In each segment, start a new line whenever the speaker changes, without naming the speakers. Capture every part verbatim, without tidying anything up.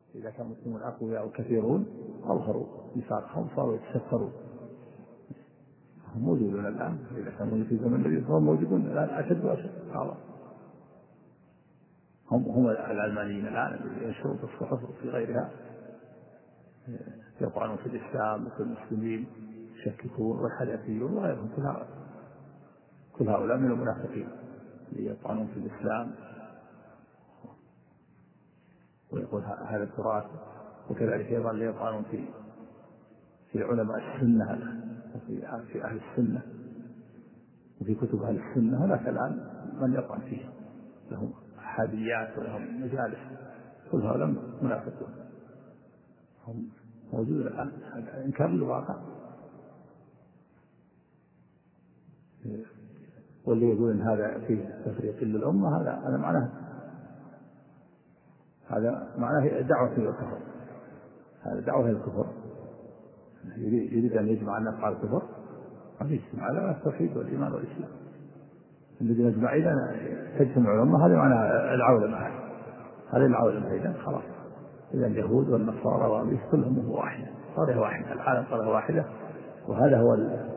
إذا كان المسلمون أقوياء وكثيرون أظهروا نفاقهم صاروا يتسترون. هم موجودون الآن، إذا كانوا في زمن النبي فهم موجودون الآن أشد وأشد. هم هم العلمانيين الآن اللي ينشرون في الصحف وفي غيرها يطعنون في الإسلام وفي المسلمين، يشككون والحدثيون وغيرهم، كل هؤلاء كل هؤلاء من المنافقين اللي يطعنون في الإسلام ويقول هذا التراث. وكذلك أيضا اللي يطعنون في في علماء السنة وفي في أهل السنة وفي كتب أهل السنة. هناك الآن من يطعن فيه، لهم حاديات ولهم مجالس، كل هؤلاء منافقون هم موجود الآن. إنكار الواقع. واللي يقول إن هذا فيه تفريق للأمة هذا هذا معناه هذا معناه دعوة إلى الكفر. هذا دعوة إلى الكفر، يريد أن يجمع الناس على الكفر، ما يجمع على التوحيد والإيمان والإسلام. الذي يجمع إذا تجتمع الأمة هذا معناه العولمة، هذه العولمة إذا خلاص. إذا اليهود والنصارى والمسيح كلهم هو واحدة، صارها واحدة، العالم صارها واحدة. وهذا هو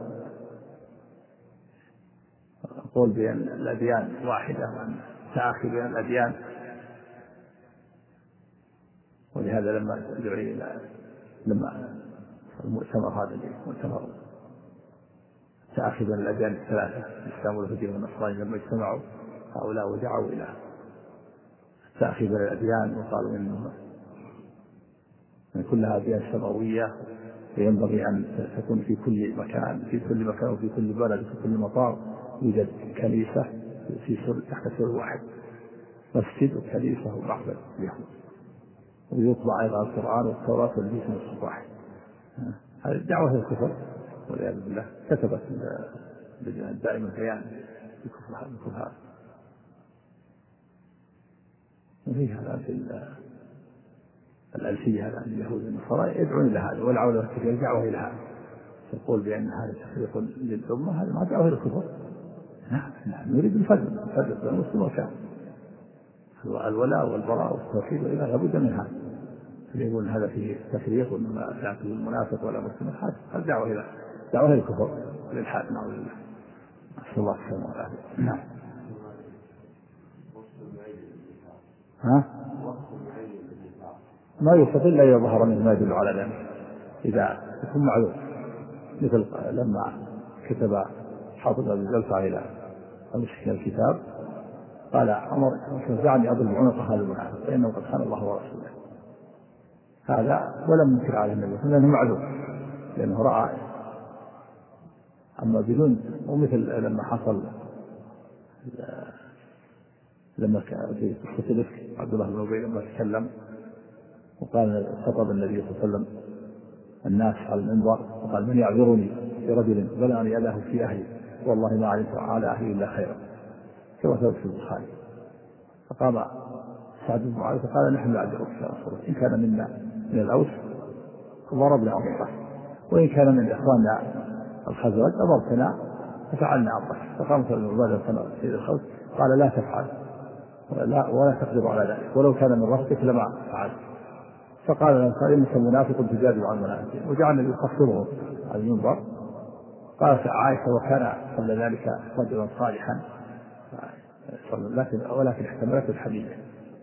القول بأن الأديان واحدة وأن تآخي بين الأديان. ولهذا لما دعي إلى لما المؤتمر هذا المؤتمر تآخي بين الأديان الثلاثة الإسلام واليهودية والنصرانية، لما اجتمعوا هؤلاء ودعوا إلى تآخي بين الأديان وقالوا إنه كلها أديان سماوية وينبغي أن تكون في كل مكان في كل مكان وفي كل بلد وفي كل مطار يوجد كنيسة في سر تحت سر واحد، مسجد وكنيسة ومعبد اليهود، ويطبع أيضا القرآن والتوراة والإنجيل من الصباح. هذه الدعوة هي الكفر والعياذ بالله. كتبت اللجنة الدائمة بيان بكفر هذا. وفي هذا في الألفية هذا اليهود والنصارى يدعون إلى هذا، والعولمة الكبيرة دعوة إلى هذا. يقول بأن هذا تفريق للأمة، هذا ما دعوة إلى الكفر. نحن نريد الفرق الفرق بين المسلم والكافر، الولاء والبراء والتوحيد، وإذا لابد من هذا. يقول هذا فيه تفريق وإنما لا فيه المنافق ولا مسلم، هذا دعوة إلى دعوة إلى الكفر والإلحاد. نعوذ بالله، نسأل الله السلامة والعافية. نعم. ها؟ ما يستطيع إلا إذا ظهر منه ما يدل على ذلك، إذا يكون معذور، مثل لما كتب حافظ أبي زلفة إلى المشركين الكتاب قال عمر دعني أضرب عنق هذا المنافق فإنه قد خان الله ورسوله. هذا ولم ينكر على النبي لأنه معذور، لأنه رأى. أما بدون، ومثل لما حصل لما في قصة الإفك عبد الله بن أبي لما تكلم وقال خطب النبي صلى الله عليه وسلم الناس على المنبر وقال من يعذرني برجل بلغني أذاه في أهلي والله ما علمت على أهلي إلا خيرا، كما ثبت في البخاري. فقام سعد بن معاذ فقال نحن نعذرك يا رسول الله، إن كان منا من الأوس ضربنا عمره، وإن كان من إخواننا الخزرج أضربتنا ففعلنا عمره. فقام سعد بن معاذ سيد الخوف قال لا تفعل ولا, ولا تقدر على ذلك، ولو كان من رهتك لما فعل. فقال الأنصاري إنك منافق تجادل عن المنافقين، وجعلنا يخفضه على المنبر. قالت عائشة وكان قبل ذلك رجلا صالحا لكن ولكن احتملته الحديث.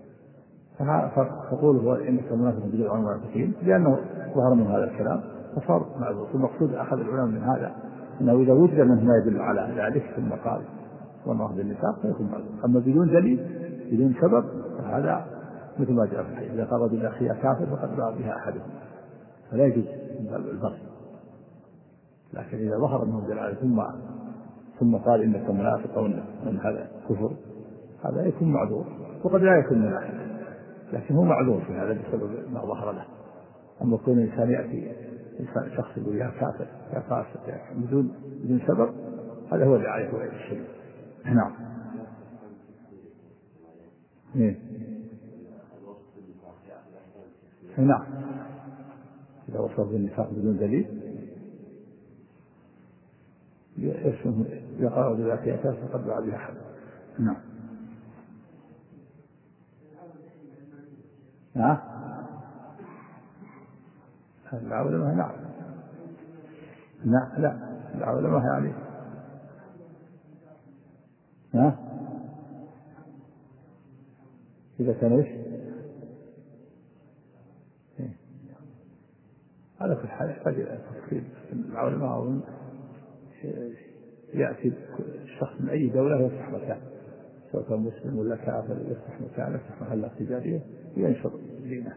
فقوله إنك منافق تجادل عن المنافقين لأنه ظهر من هذا الكلام فصار معذور. المقصود أخذ العلماء من هذا أنه إذا وجد منه ما يدل على ذلك ثم قال والله بالنفاق فيكون معذور. أما بدون دليل بدون سبب فهذا مثل ما جاء في الحديث إذا قال رجل أخي كافر فقد باع بها أحدهم، فلا يجوز البغي. لكن إذا ظهر منه دلالة ثم ثم قال إنك منافق أو إن هذا كفر هذا يكون معذور، وقد لا يكون منافق لكن هو معذور في هذا بسبب ما ظهر له. أما كون إنسان يأتي إنسان شخص يقول يا كافر يا فاسق بدون بدون سبب هذا هو اللي عليه وعيد الشريف. نعم. إيه. نعم. إذا وصل بالنفاق بدون دليل يسمى يقع بذات أساس فقد باع بها أحد. نعم. ها؟ العولمة نعم. لا لا العولمة يعني ها إذا كان إيش هذا في الحال يحتاج إلى تفصيل. العولمة يأتي الشخص من أي دولة يفتح مكان، سواء كان مسلم ولا كافر، يفتح مكان يفتح محلات تجارية وينشر دينه.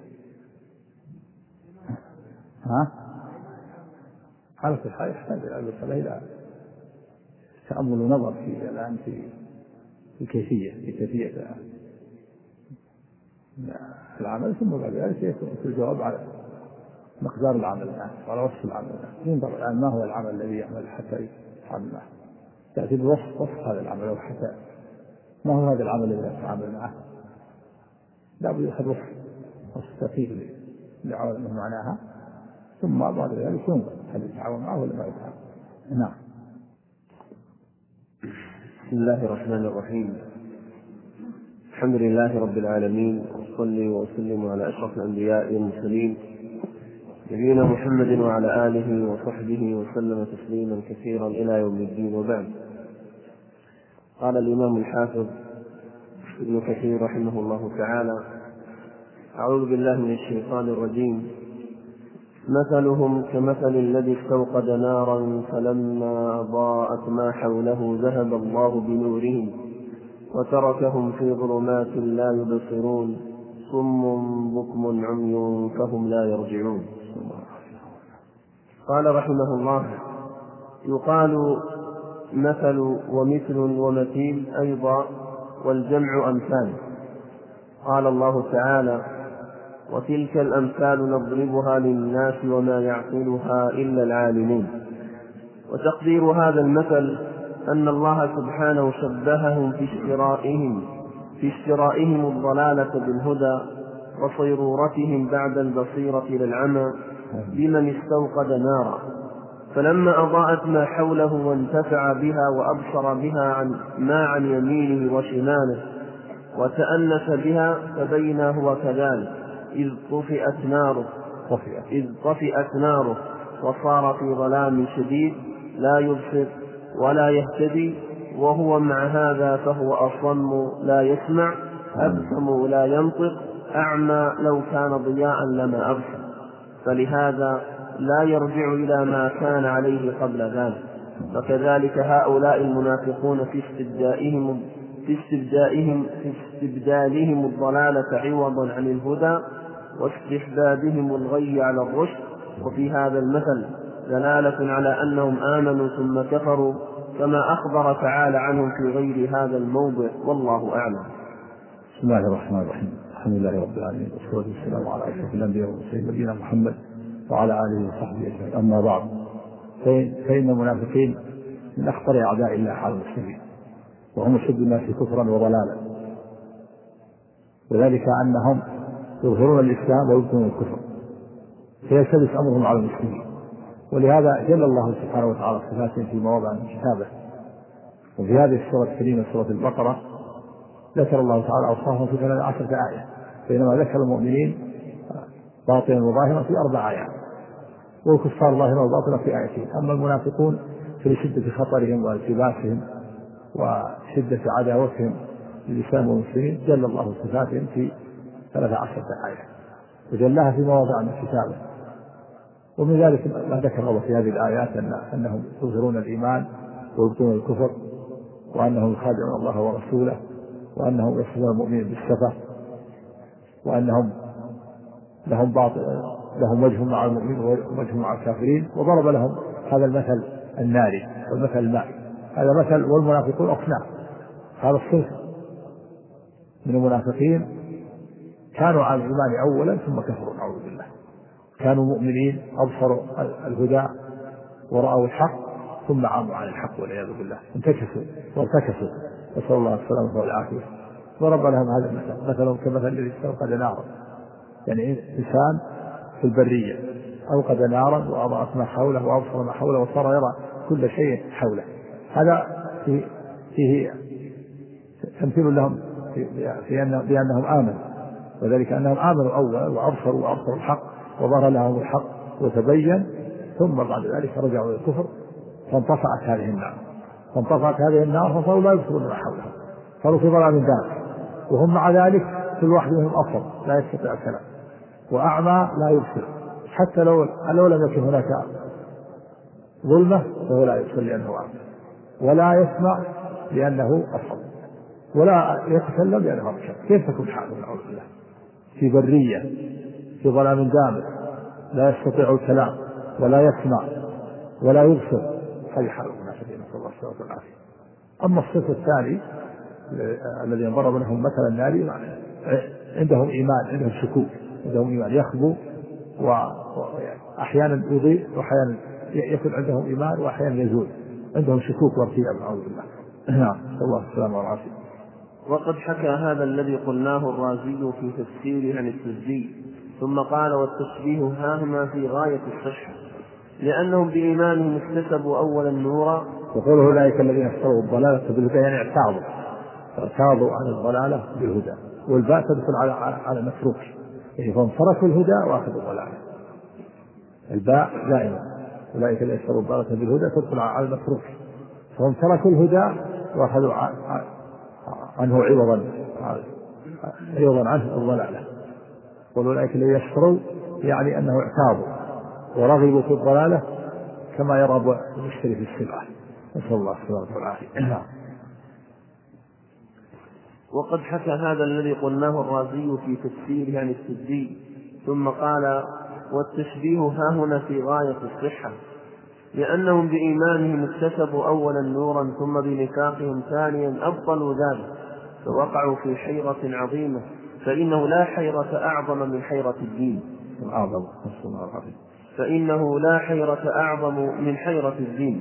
ها هذا في الحال يحتاج إلى تأمل ونظر في الآن في في كيفية في كيفية العمل، ثم بعد ذلك يكون الجواب على مقدار العمل وعلى وصف العمل. ينظر الآن ما هو العمل الذي يعمل حتى يتعامل معه، تأتي بوصف وصف هذا العمل أو حتى ما هو هذا العمل الذي يتعامل معه، لا بد يأخذ وصف وصف دقيق لعمله معناها، ثم بعد ذلك ينظر هل يتعاون معه ولا ما يتعاون. نعم.
بسم الله الرحمن الرحيم. الحمد لله رب العالمين، وأصلي وأسلم على أشرف الأنبياء والمرسلين نبينا محمد وعلى آله وصحبه وسلم تسليما كثيرا إلى يوم الدين، وبعد. قال الإمام الحافظ ابن كثير رحمه الله تعالى: أعوذ بالله من الشيطان الرجيم. مثلهم كمثل الذي استوقد نارا فلما أضاءت ما حوله ذهب الله بنورهم وتركهم في ظلمات لا يبصرون صم بكم عمي فهم لا يرجعون. قال رحمه الله: يقال مثل ومثل ومثيل أيضا، والجمع أمثال. قال الله تعالى: وتلك الأمثال نضربها للناس وما يعقلها إلا العالمون. وتقدير هذا المثل أن الله سبحانه شبههم في اشترائهم في اشترائهم الضلالة بالهدى وصيرورتهم بعد البصيرة للعمى بمن استوقد نارا، فلما أضاءت ما حوله وانتفع بها وأبصر بها عن ما عن يمينه وشماله وتأنس بها فبينا هو كذلك إذ طفئت ناره إذ طفئت ناره وصار في ظلام شديد لا يبصر ولا يهتدي، وهو مع هذا فهو أصم لا يسمع أبكم لا ينطق أعمى لو كان ضياء لما أبصر، فلهذا لا يرجع إلى ما كان عليه قبل ذلك. وكذلك هؤلاء المنافقون في استبدائهم في استبدائهم في استبدالهم الضلالة عوضا عن الهدى واستحبابهم الغي على الرشد. وفي هذا المثل دلالة على أنهم آمنوا ثم كفروا، كما أخبر تعالى عنهم في غير هذا الموضع، والله أعلم.
بسم الله الرحمن الرحيم. الحمد لله رب العالمين، والصلاة والسلام على أشرف الأنبياء والمرسلين نبينا محمد وعلى آله وصحبه أجمعين. أما بعد، فإن المنافقين من أخطر أعداء الله على المسلمين، وهم أشد الناس كفرا وضلالا، وذلك أنهم يظهرون الإسلام ويبطنون الكفر، فيلتبس أمرهم على المسلمين. ولهذا جل الله سبحانه وتعالى صفاتهم في مواضع من كتابه. وفي هذه السورة الكريمة سورة البقرة ذكر الله تعالى أوصافهم في ثلاث عشرة آية، بينما ذكر المؤمنين باطنا وظاهرا في أربع آيات، والكفار ظاهرا وباطنا في آيتين. أما المنافقون في شدة خطرهم والتباسهم وشدة عداوتهم للإسلام والمسلمين جل الله صفاتهم في ثلاث عشرة آية، وجلها في مواضع من كتابه. ومن ذلك ما ذكر الله في هذه الآيات أن أنهم يظهرون الإيمان ويبطنون الكفر، وأنهم يخادعون الله ورسوله، وأنهم يصفون المؤمنين بالسفة، وأنهم لهم باطل لهم وجه مع المؤمنين ووجه مع الكافرين. وضرب لهم هذا المثل الناري والمثل المائي. هذا مثل، والمنافقون أصناف. هذا الصنف من المنافقين كانوا على الإيمان أولا ثم كفروا نعوذ بالله، كانوا مؤمنين أبصروا الهدى ورأوا الحق ثم عموا عن الحق والعياذ بالله، انتكسوا وارتكسوا، نسأل الله السلامة والعافية. ضرب لهم هذا المثل، مثلهم كمثل الذي استوقد نارا، يعني إنسان في البرية أوقد نارا وأضاءت ما حوله وأبصر ما حوله وصار يرى كل شيء حوله. هذا فيه, فيه تمثيل لهم في أن بأنهم آمنوا، وذلك أنهم آمنوا أولا وأبصروا وأبصروا الحق وظهر لهم الحق وتبين، ثم بعد ذلك رجعوا إلى الكفر فانطفأت هذه النار فانطفأت هذه النار فصاروا لا يبصرون ما حولهم، صاروا في ظلام دامس، وهم مع ذلك كل واحد منهم أصم لا يستطيع الكلام، وأعمى لا يبصر، حتى لو لو لم يكن هناك ظلمة فهو لا يبصر لأنه أعمى، ولا يسمع لأنه أصم، ولا يتكلم لأنه أبكر. كيف تكون حاله نعوذ بالله في برية في ظلام دامس لا يستطيع الكلام ولا يسمع ولا يبصر؟ هذه حال المنافقين، نسأل الله السلامة والعافية. أما الصف الثاني الذي ضرب لهم مثل النار، عندهم إيمان، عندهم شكوك، عندهم إيمان يخبو وأحيانا يضيء وأحيانا يكون عندهم إيمان وأحيانا يزول، عندهم شكوك وارتياب نعوذ بالله. نعم، نسأل الله السلامة والعافية.
وقد حكى هذا الذي قلناه الرازي في تفسيره عن السدي، ثم قال: والتشبيه هاهما في غاية الصحة، لأنهم بإيمانهم اكتسبوا أولا نورا.
وقوله أولئك الذين اشتروا الضلالة بالهدى يعني اعتاضوا اعتاضوا عن الضلالة بالهدى، والباء تدخل على على متروك، يعني فهم تركوا الهدى وأخذوا الضلالة. الباء دائما أولئك الذين اشتروا الضلالة بالهدى تدخل على المتروك، فهم تركوا الهدى وأخذوا عنه عوضا عوضا عنه الضلالة. وأولئك الذين اشتروا يعني أنه اعتاضوا ورغبوا في الضلالة كما يرغب المشتري في السلعة، نسأل الله السلامة والعافية.
وقد حكى هذا الذي قلناه الرازي في تفسيره عن السدي، ثم قال: والتشبيه هاهنا في غاية الصحة، لأنهم بإيمانهم اكتسبوا أولا نورا ثم بنفاقهم ثانيا أبطلوا ذلك فوقعوا في حيرة عظيمة، فإنه لا حيرة أعظم من حيرة الدين
أعظم نسأل الله العافية
فإنه لا حيرة أعظم من حيرة الدين.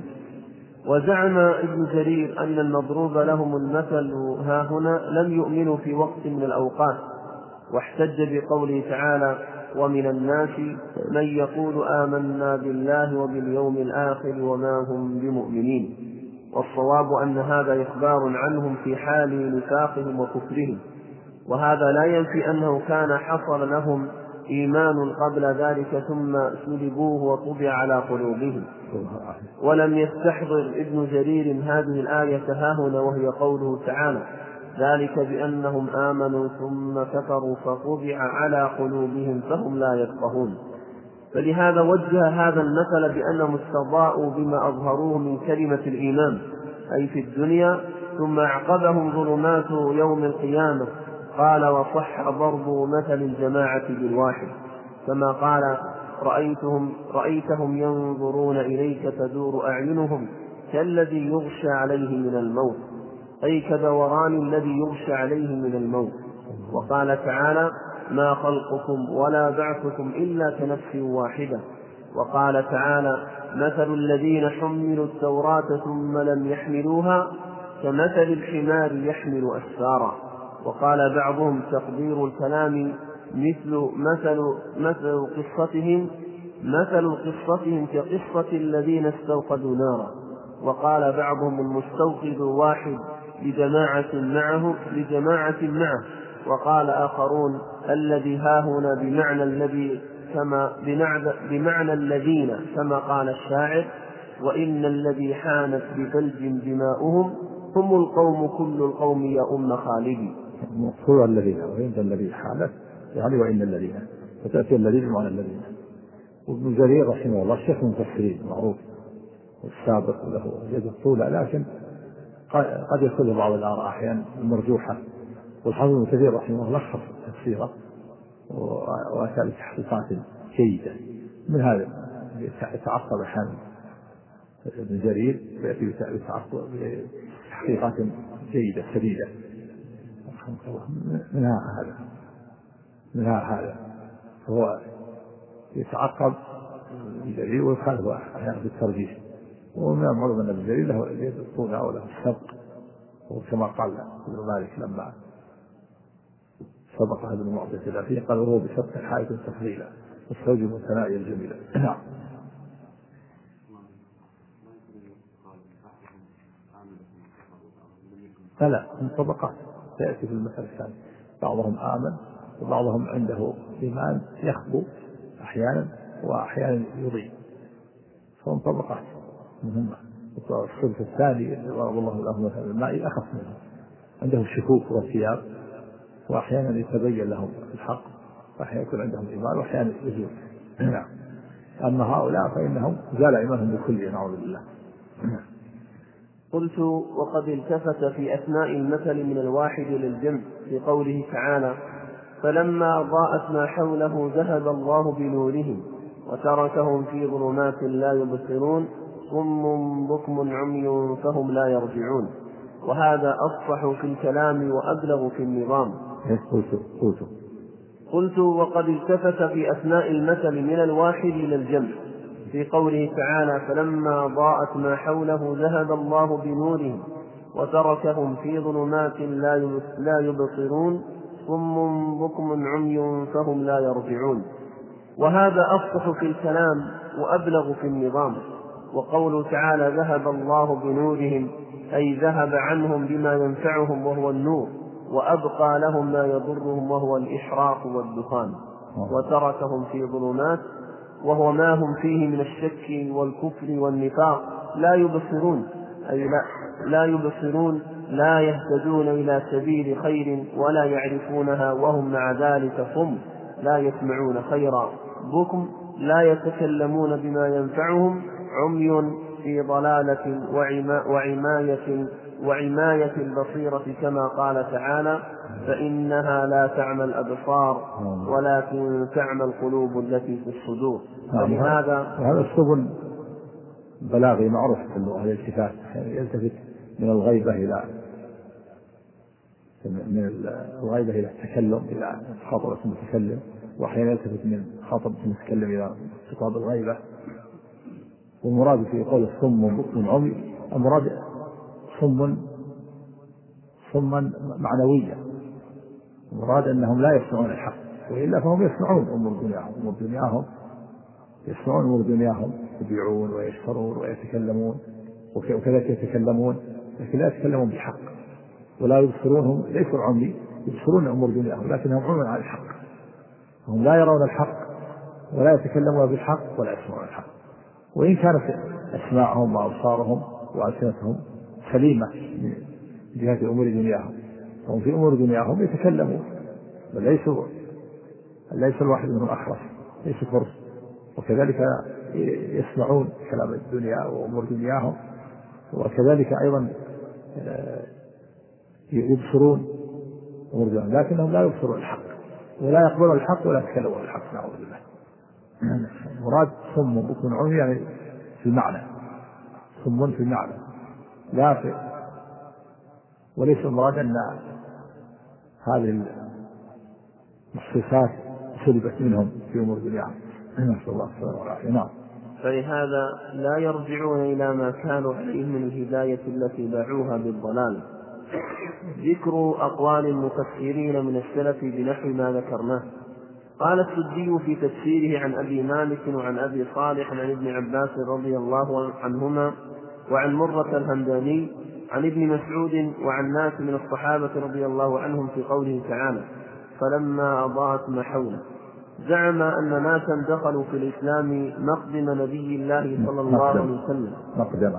وزعم ابن جرير أن المضروب لهم المثل ها هنا لم يؤمنوا في وقت من الأوقات، واحتج بقوله تعالى: ومن الناس من يقول آمنا بالله وباليوم الآخر وما هم بمؤمنين. والصواب أن هذا إخبار عنهم في حال نفاقهم وكفرهم، وهذا لا ينفي أنه كان حصل لهم إيمان قبل ذلك ثم سلبوه وطبع على قلوبهم. ولم يستحضر ابن جرير هذه الآية هاهنا وهي قوله تعالى: ذلك بأنهم آمنوا ثم كفروا فطبع على قلوبهم فهم لا يفقهون. فلهذا وجه هذا المثل بأنهم استضاءوا بما أظهروه من كلمة الإيمان أي في الدنيا، ثم أعقبهم ظلمات يوم القيامة. قال: وصح ضرب مثل الجماعة بالواحد، كما قال: رأيتهم, رأيتهم ينظرون إليك تدور أعينهم كالذي يغشى عليه من الموت، أي كدوران الذي يغشى عليه من الموت. وقال تعالى: ما خلقكم ولا بعثكم إلا كنفس واحدة. وقال تعالى: مثل الذين حملوا التوراة ثم لم يحملوها كمثل الحمار يحمل أسفارا. وقال بعضهم تقدير الكلام مثل مثل مثل قصتهم مثل قصتهم كقصة الذين استوقدوا نارا. وقال بعضهم المستوقد واحد لجماعة معه لجماعة معه. وقال آخرون الذي هاهنا بمعنى الذي كما بمعنى الذين كما قال الشاعر: وإن الذي حانت بثلج دماؤهم هم القوم كل القوم يا أم خالدي.
هو الذين وإن الذي حانت يعني وإن الذين، فتأتي الذين وعن الذين. وابن جرير رحمه الله شيخ المفسرين معروف والسابق له يد الطولة، لكن قد يأخذ بعض الآراء أحيانا المرجوحة. والحافظ ابن كثير رحمه الله لخص تفسيره وأتى بتحقيقات جيدة من هذا، يتعقب أحيانا ابن جرير ويأتي بتحقيقات جيدة سديدة منها هذا منها هذا هو يتعقب ابن جرير ويخالف أحيانا بالترجيح. ومن المعلوم أن ابن جرير له يد الطولة وله السبق، وكما قال ابن مالك لما سبق هذا المعطي ثلاثين قال: وهو بسبق حائط تفضيلا والزوج المتنائي الجميلة. نعم. فلا من طبقات تأتي في المثل الثاني، بعضهم آمن وبعضهم عنده إيمان يخبو أحيانا وأحيانا يضيء، فهم طبقات مهمة. الصنف الثاني ضرب الله له مثلا الماء أخف منه، عندهم شكوك والثياب، وأحيانا يتبين لهم الحق، وأحيانا يكون عندهم إيمان، وأحيانا يزول. أما هؤلاء فإنهم زال إيمانهم بكل، نعوذ بالله.
قلت: وقد التفت في أثناء المثل من الواحد للجمع في قوله تعالى: فلما أضاءت ما حوله ذهب الله بنورهم وتركهم في ظلمات لا يبصرون صم بكم عمي فهم لا يرجعون. وهذا أفصح في الكلام وأبلغ في النظام.
قلت قلت
قلت: وقد التفت في أثناء المثل من الواحد إلى الجمع في قوله تعالى: فلما ضاءت ما حوله ذهب الله بنورهم وتركهم في ظلمات لا يبصرون صم بكم عمي فهم لا يرجعون. وهذا أفصح في الكلام وأبلغ في النظام. وقوله تعالى: ذهب الله بنورهم أي ذهب عنهم بما ينفعهم وهو النور، وأبقى لهم ما يضرهم وهو الإحراق والدخان، وتركهم في ظلمات وهو ما هم فيه من الشك والكفر والنفاق لا يبصرون، أي لا, لا يبصرون لا يهتدون إلى سبيل خير ولا يعرفونها، وهم مع ذلك صم لا يسمعون خيرا، بكم لا يتكلمون بما ينفعهم، عمي في ضلالة وعماية وعماية البصيرة، كما قال تعالى: فإنها لا تعمى الأبصار ولكن تعمى القلوب التي في الصدور.
فلهذا هذا السبل بلاغي معروف في اللغة، الالتفات يلتفت من الغيبة إلى من الغيبة إلى التكلم، إلى خاطب المتكلم، وأحيانا يلتفت من خاطب المتكلم إلى خطاب الغيبة. والمراد في قول الصم بكم عمي، المراد صم صما معنويا، المراد أنهم لا يسمعون الحق، وإلا فهم يسمعون أمور دنياهم أمور دنياهم يسمعون أمور دنياهم، يبيعون ويشترون ويتكلمون وكذلك يتكلمون، لكن لا يتكلمون بالحق. ولا يبصرونهم، ليسوا عمي، يبصرون أمور دنياهم لكنهم عمي عن الحق، هم لا يرون الحق ولا يتكلمون بالحق ولا يسمعون الحق. وإن كانت أسماعهم وأبصارهم وألسنتهم سليمة من جهة أمور دنياهم، هم في أمور دنياهم يتكلمون، بل ليسوا ليس الواحد منهم أخرس، ليسوا فرس، وكذلك يسمعون كلام الدنيا وأمور دنياهم، وكذلك أيضا يبصرون أمور دنياهم، لكنهم لا يبصرون الحق ولا يقبلون الحق ولا يتكلمون الحق، نعوذ بالله. مراد صم بكم عمي يعني في المعنى، صم في المعنى لا في، وليس المراد أن هذه المخصوصات سلبت منهم في أمور دنياهم، نسأل الله السلامة والعافية. نعم.
فلهذا لا يرجعون إلى ما كانوا عليه من الهداية التي باعوها بالضلال. ذكر أقوال المفسرين من السلف بنحو ما ذكرناه. قال السدي في تفسيره عن أبي مالك وعن أبي صالح عن ابن عباس رضي الله عنهما وعن مرة الهمداني عن ابن مسعود وعن ناس من الصحابة رضي الله عنهم في قوله تعالى: فلما أضاءت ما حوله. زعم أن ناسا دخلوا في الإسلام مقدم نبي الله صلى الله عليه وسلم
مقدم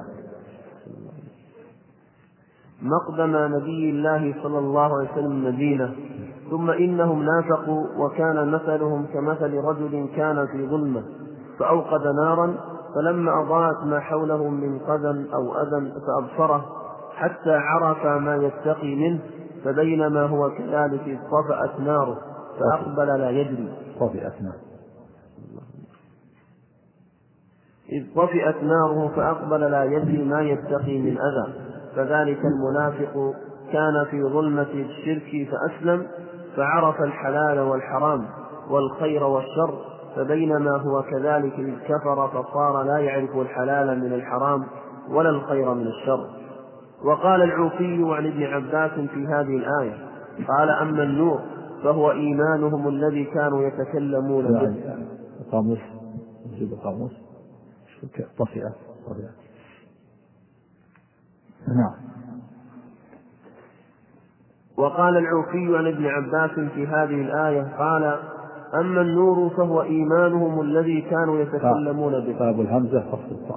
مقدم نبي الله صلى الله عليه وسلم المدينة، ثم إنهم نافقوا وكان مثلهم كمثل رجل كان في ظلمة فأوقد نارا، فلما أضاءت ما حوله من قذى أو أذى فأبصره حتى عرف ما يتقي منه، فبينما هو كذلك إذ طفأت ناره فأقبل لا يدري إذ طفئت ناره فأقبل لا يدري ما يتقي من أذى. فذلك المنافق كان في ظلمة الشرك فأسلم فعرف الحلال والحرام والخير والشر، فبينما هو كذلك إذ كفر فصار لا يعرف الحلال من الحرام ولا الخير من الشر. وقال العوفي عن ابن عباس في هذه الآية قال: أما النور فهو إيمانهم الذي كانوا يتكلمون به.
قاموس قاموس طفئة. نعم.
وقال العوفي عن ابن عباس في هذه الآية قال: أما النور فهو إيمانهم الذي كانوا يتكلمون به.
باب الهمزة فصل الطاء.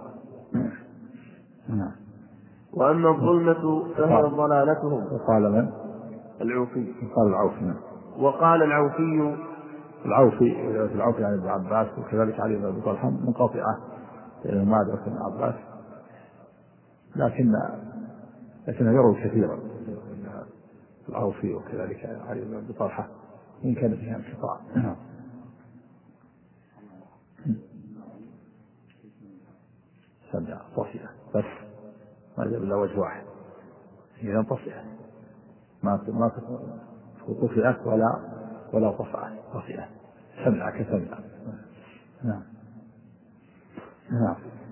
وأما الظلمة فهي ضلالتهم.
وقال من؟
العوفي.
قال العوفي.
وقال العوفي
العوفي العوفي عن ابن عباس، وكذلك علي بن ابي طلحه منقطعه لانه ما ادرك ابن عباس، لكن لكنه يروي كثيرا العوفي وكذلك علي بن ابي طلحه ان كان فيها انقطاع. سمع طفئه بس ما جاب الا وجه واحد، هي طفئه ما ما طفئت ولا ولا طفئت، طفئه سمع كسمع. نعم نعم.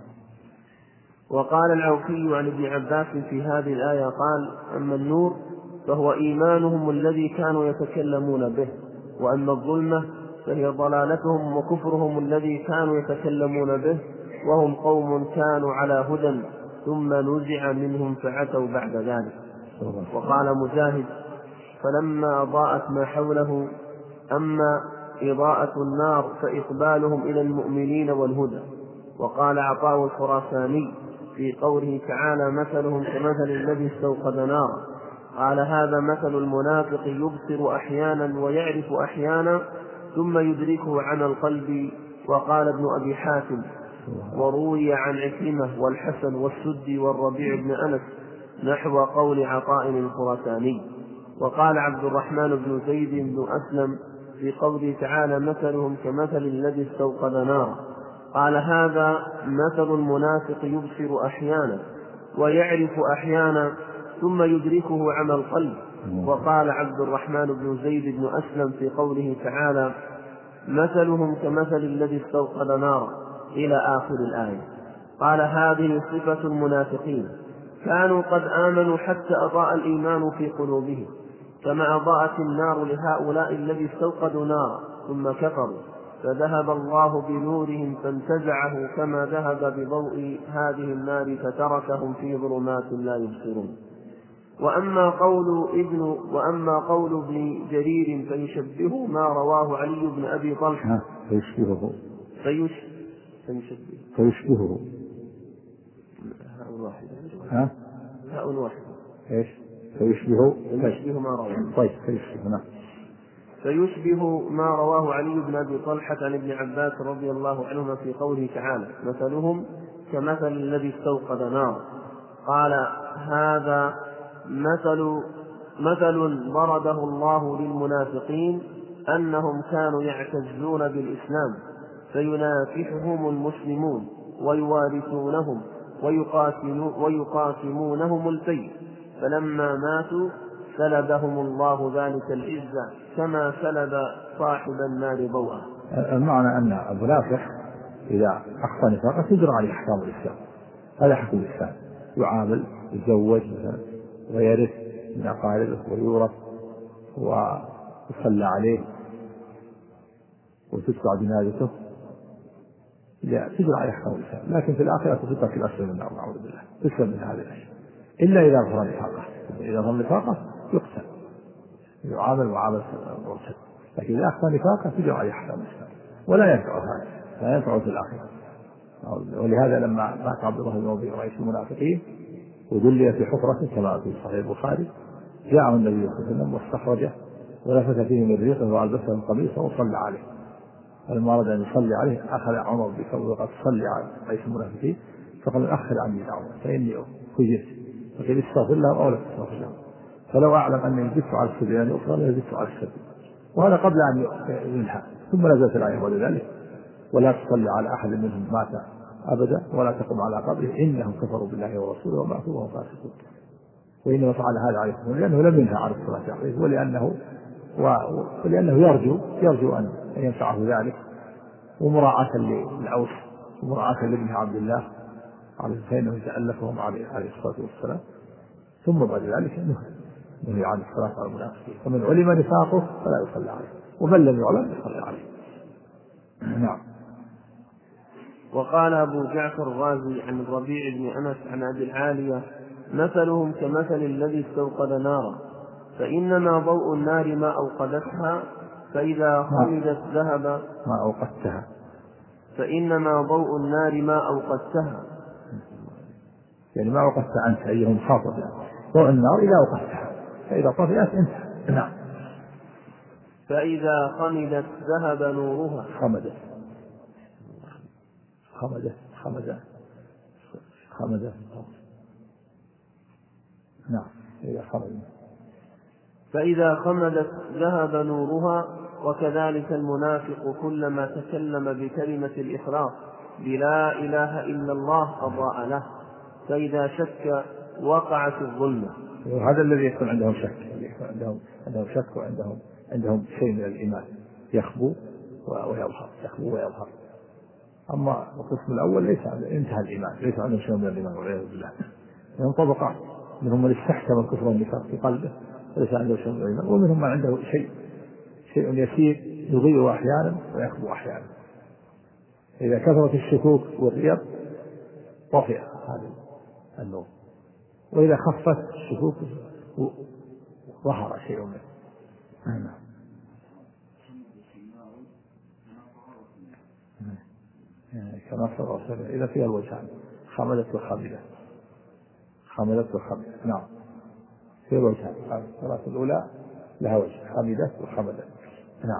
وقال العوفي عن ابن عباس في هذه الآية قال: أما النور فهو إيمانهم الذي كانوا يتكلمون به، وأما الظلمة فهي ضلالتهم وكفرهم الذي كانوا يتكلمون به، وهم قوم كانوا على هدى ثم نزع منهم فعتوا بعد ذلك. وقال مجاهد: فلما أضاءت ما حوله. أما إضاءة النار فإقبالهم إلى المؤمنين والهدى. وقال عطاء الخراساني في قوله تعالى: مثلهم كمثل الذي استوقد نارا، قال: هذا مثل المنافق يبصر أحيانا ويعرف أحيانا ثم يدركه عن القلب. وقال ابن أبي حاتم: وروي عن عكرمة والحسن والسدي والربيع بن أنس نحو قول عطاء الخراساني. وقال عبد الرحمن بن زيد بن أسلم في قوله تعالى: مثلهم كمثل الذي استوقد نارا، قال: هذا مثل المنافق يبصر أحيانا ويعرف أحيانا ثم يدركه عمى القلب. وقال عبد الرحمن بن زيد بن أسلم في قوله تعالى: مثلهم كمثل الذي استوقد نارا إلى آخر الآية. قال: هذه صفة المنافقين، كانوا قد آمنوا حتى أضاء الإيمان في قلوبهم، كما أضاءت النار لهؤلاء الذي استوقدوا نارا ثم كفروا، فذهب الله بنورهم فانتزعه كما ذهب بضوء هذه النار فتركهم في ظلمات لا يبصرون. وأما قول ابن وأما قول ابن جرير فيشبه ما رواه علي بن أبي طلحة
فيشبهه
فيش فيشبه
فيشبهه
هاء واحد
ها
هاء واحد
ايش فيشبه
فيشبه ما رواه
طيب فيشبه نعم
فيشبه ما رواه علي بن أبي طلحة عن ابن عباس رضي الله عنهما في قوله تعالى: مثلهم كمثل الذي استوقد نارا، قال: هذا مثل مثل ضربه الله للمنافقين أنهم كانوا يعتزون بالإسلام فينافحهم المسلمون ويوارثونهم ويقاسمونهم الفيء، فلما ماتوا سلبهم الله ذلك العزة كما سلب صاحب النار ضوءه.
المعنى أن المنافق إذا أخفى نفاقه تجرى عليه أحكام الإسلام، هذا حكم الإسلام، يعامل يتزوج ويرث من أقاربه ويورث ويصلى عليه وتتبع جنازته، تجرى عليه أحكام الإسلام، لكن في الآخرة تترك الأسفل من النار نعوذ بالله، تسلم من هذه الأشياء إلا إذا ظهر نفاقه. إذا ظهر نفاقه يقتل، يعامل معاملة المرتد، لكن إذا أخفى نفاقه تجرى عليه أحكام الإسلام ولا ينفع هذا، لا ينفع في الآخرة. ولهذا لما مات عبد الله بن أبي رئيس المنافقين ودلي في حفرة كما في صحيح البخاري، جاءه النبي صلى الله عليه وسلم واستخرجه ولفت فيه من ريقه وألبسه القميص وصلى عليه. فلما أراد أن يصلي عليه أخذ عمر بثوبه وقد صلي على رئيس المنافقين، فقال: أخر عني دعوة فإني خجلت، فقال: استغفر له أو لا تستغفر له، فلو أعلم أني يجدت على السبيل أن يؤخر يجدت على السبيل. وهذا قبل أن ينهى، ثم نزلت الآية ولذلك: ولا تصلي على أحد منهم مات أبدا ولا تقم على قبره إنهم كفروا بالله ورسوله وماتوا وهم فاسقون. وإنما فعل هذا عليه الصلاة والسلام لأنه لم ينهى عن الصلاة عليه، ولأنه ولأنه يرجو يرجو أن ينفعه ذلك، ومراعاة للأوس ومراعاة لابن عبد الله عليه فإنه يتألفهم عليه الصلاة والسلام. ثم بعد ذلك نهي عن الصلاة على المنافقين، فمن علم نفاقه فلا يصلى عليه، ومن لم يعلم يصلى عليه. نعم.
وقال أبو جعفر الرازي عن الربيع بن أنس عن أبي العالية: مثلهم كمثل الذي استوقد نارا، فإنما ضوء النار ما أوقدتها، فإذا خمدت ذهب
ما أوقدتها
فإنما ضوء النار ما أوقدتها،
يعني ما أوقدت أنت أيهم خاطب، يعني ضوء النار إذا أوقدتها، فإذا طفئت انتهى. نعم.
فإذا خمدت ذهب نورها.
خمدت خمدت خمدت خمدت نعم. إذا خمدت
فإذا خمدت ذهب نورها. وكذلك المنافق كلما تكلم بكلمة الإخلاص بلا إله إلا الله أضاء له، فإذا شك وقعت الظلمة.
وهذا الذي يكون عندهم شك، عندهم عندهم شك وعندهم عندهم شيء من الإيمان يخبو ويظهر، يخبو ويظهر. أما القسم الأول ليس انتهى الإيمان، ليس عندهم شيء من الإيمان والعياذ بالله. منهم طبقات، منهم من استحكم الكفر والنفاق في قلبه وليس عنده شيء من الإيمان، ومنهم من عنده شيء شيء يسير يضيء أحيانا ويخبو أحيانا. إذا كثرت الشكوك والريب طفئ هذا النور، وإذا خفت الشكوك ظهر شيء منه. كما صار إذا فيها الوجهان خمدت وخمدت، خمدت وخمدت. نعم في الوجهان، الصلاة الأولى لها وجه خمدت وخمدت. نعم.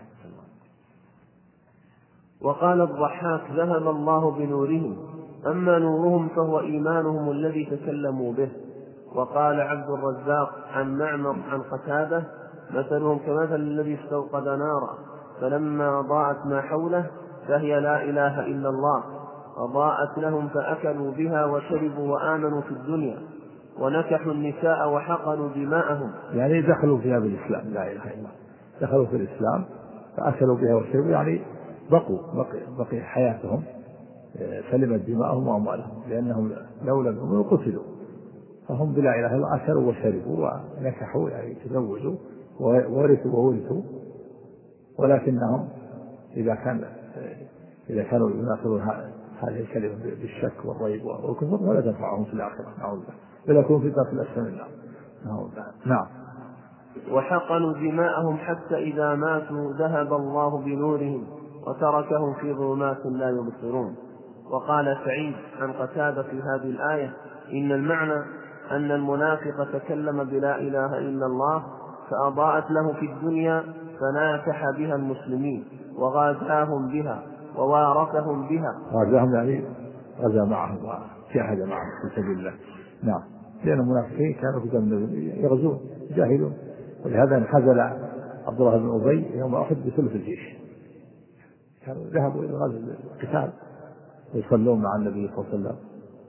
وقال الضحاك ذهب الله بنورهم، أما نورهم فهو إيمانهم الذي تكلموا به. وقال عبد الرزاق عن معمر عن قتادة مثلهم كمثل الذي استوقد نارا فلما ضاءت ما حوله فهي لا إله إلا الله، أضاءت لهم فأكلوا بها وشربوا وآمنوا في الدنيا ونكحوا النساء وحقنوا دماءهم.
يعني دخلوا فيها بالإسلام، لا إله إلا الله، دخلوا في الإسلام فأكلوا بها وشربوا، يعني بقوا بقي, بقي حياتهم، سلمت دماءهم وأموالهم، لأنهم لولا الأمور قتلوا. فهم بلا إله إلا الله أكلوا وشربوا ونكحوا، يعني تزوجوا وورثوا وورثوا، ولكنهم إذا كان إذا كانوا يناقضون هذه الكلمة بالشك والريب والكفر ولا تنفعهم في الآخرة، نعوذ بالله، بل يكون في الدرك الأسفل من النار. نعم.
وحقنوا دماءهم حتى إذا ماتوا ذهب الله بنورهم وتركهم في ظلمات لا يبصرون. وقال سعيد عن قتادة في هذه الآية إن المعنى أن المنافق تكلم بلا إله إلا الله فأضاءت له في الدنيا فناكح بها المسلمين وغازاهم بها ووارثهم بها.
غازاهم يعني غزا معهم وجاهد معهم في سبيل الله. نعم. لأن المنافقين كانوا في زمن يغزون يجاهدون، ولهذا انحزل عبد الله بن أبي يوم أحد بثلث الجيش، كانوا ذهبوا إلى غزو القتال ويصلون مع النبي صلى الله عليه وسلم.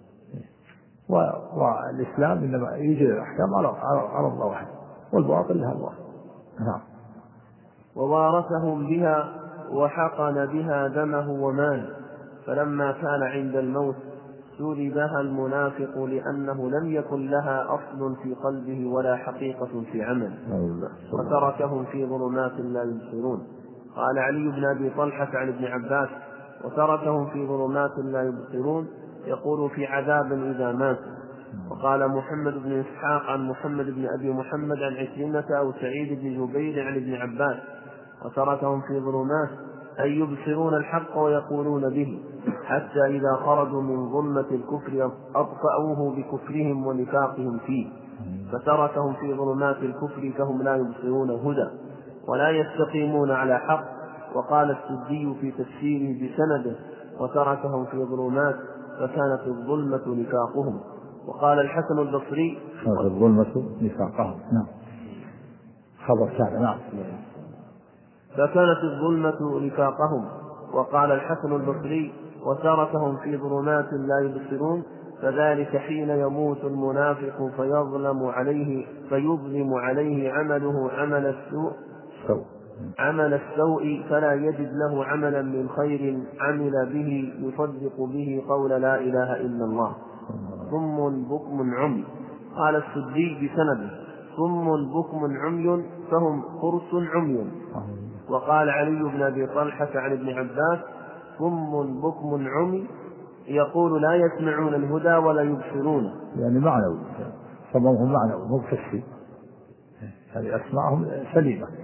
والإسلام إنما يجري الأحكام على على الله وحده والباطل لها الله. نعم.
ووارثهم بها وحقن بها دمه وماله، فلما كان عند الموت سلبها المنافق لأنه لم يكن لها أصل في قلبه ولا حقيقة في عمله، وتركهم في ظلمات لا يبصرون. قال علي بن أبي طلحة عن ابن عباس وتركهم في ظلمات لا يبصرون يقول في عذاب إذا ماتوا. وقال محمد بن إسحاق عن محمد بن أبي محمد عن عكرمة أو سعيد بن جبير عن ابن عباس وتركهم في ظلمات أي يبصرون الحق ويقولون به حتى إذا خرجوا من ظلمة الكفر أطفأوه بكفرهم ونفاقهم فيه، فتركهم في ظلمات الكفر فهم لا يبصرون هدى ولا يستقيمون على حق. وقال السدي في تفسيره بسنده وتركهم في ظلمات فكانت الظلمة نفاقهم. وقال الحسن البصري
الظلمة نفاقهم. نعم. خبر كان. نعم.
فكانت الظلمة نفاقهم. وقال الحسن البصري وتركهم في ظلمات لا يبصرون فذلك حين يموت المنافق فيظلم عليه فيظلم عليه عمله عمل السوء عمل السوء فلا يجد له عملا من خير عمل به يصدق به قول لا إله إلا الله. صم بكم عمي. قال السدي بسنده صم بكم عمي فهم قرص عمي. وقال علي بن أبي طلحة عن ابن عباس صم بكم عمي يقول لا يسمعون الهدى ولا يبصرون،
يعني معنوي، صممهم معنوي مو حسي، يعني أسماعهم سليمة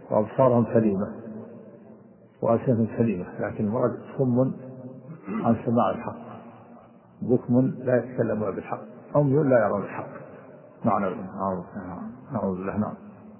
وأبصارهم سليمة وألسنتهم سليمة، لكن المراد صم عن سماع الحق، بكم لا يتكلمون بالحق، عمي لا يرون الحق. معنى نعوذ بالله. نعم.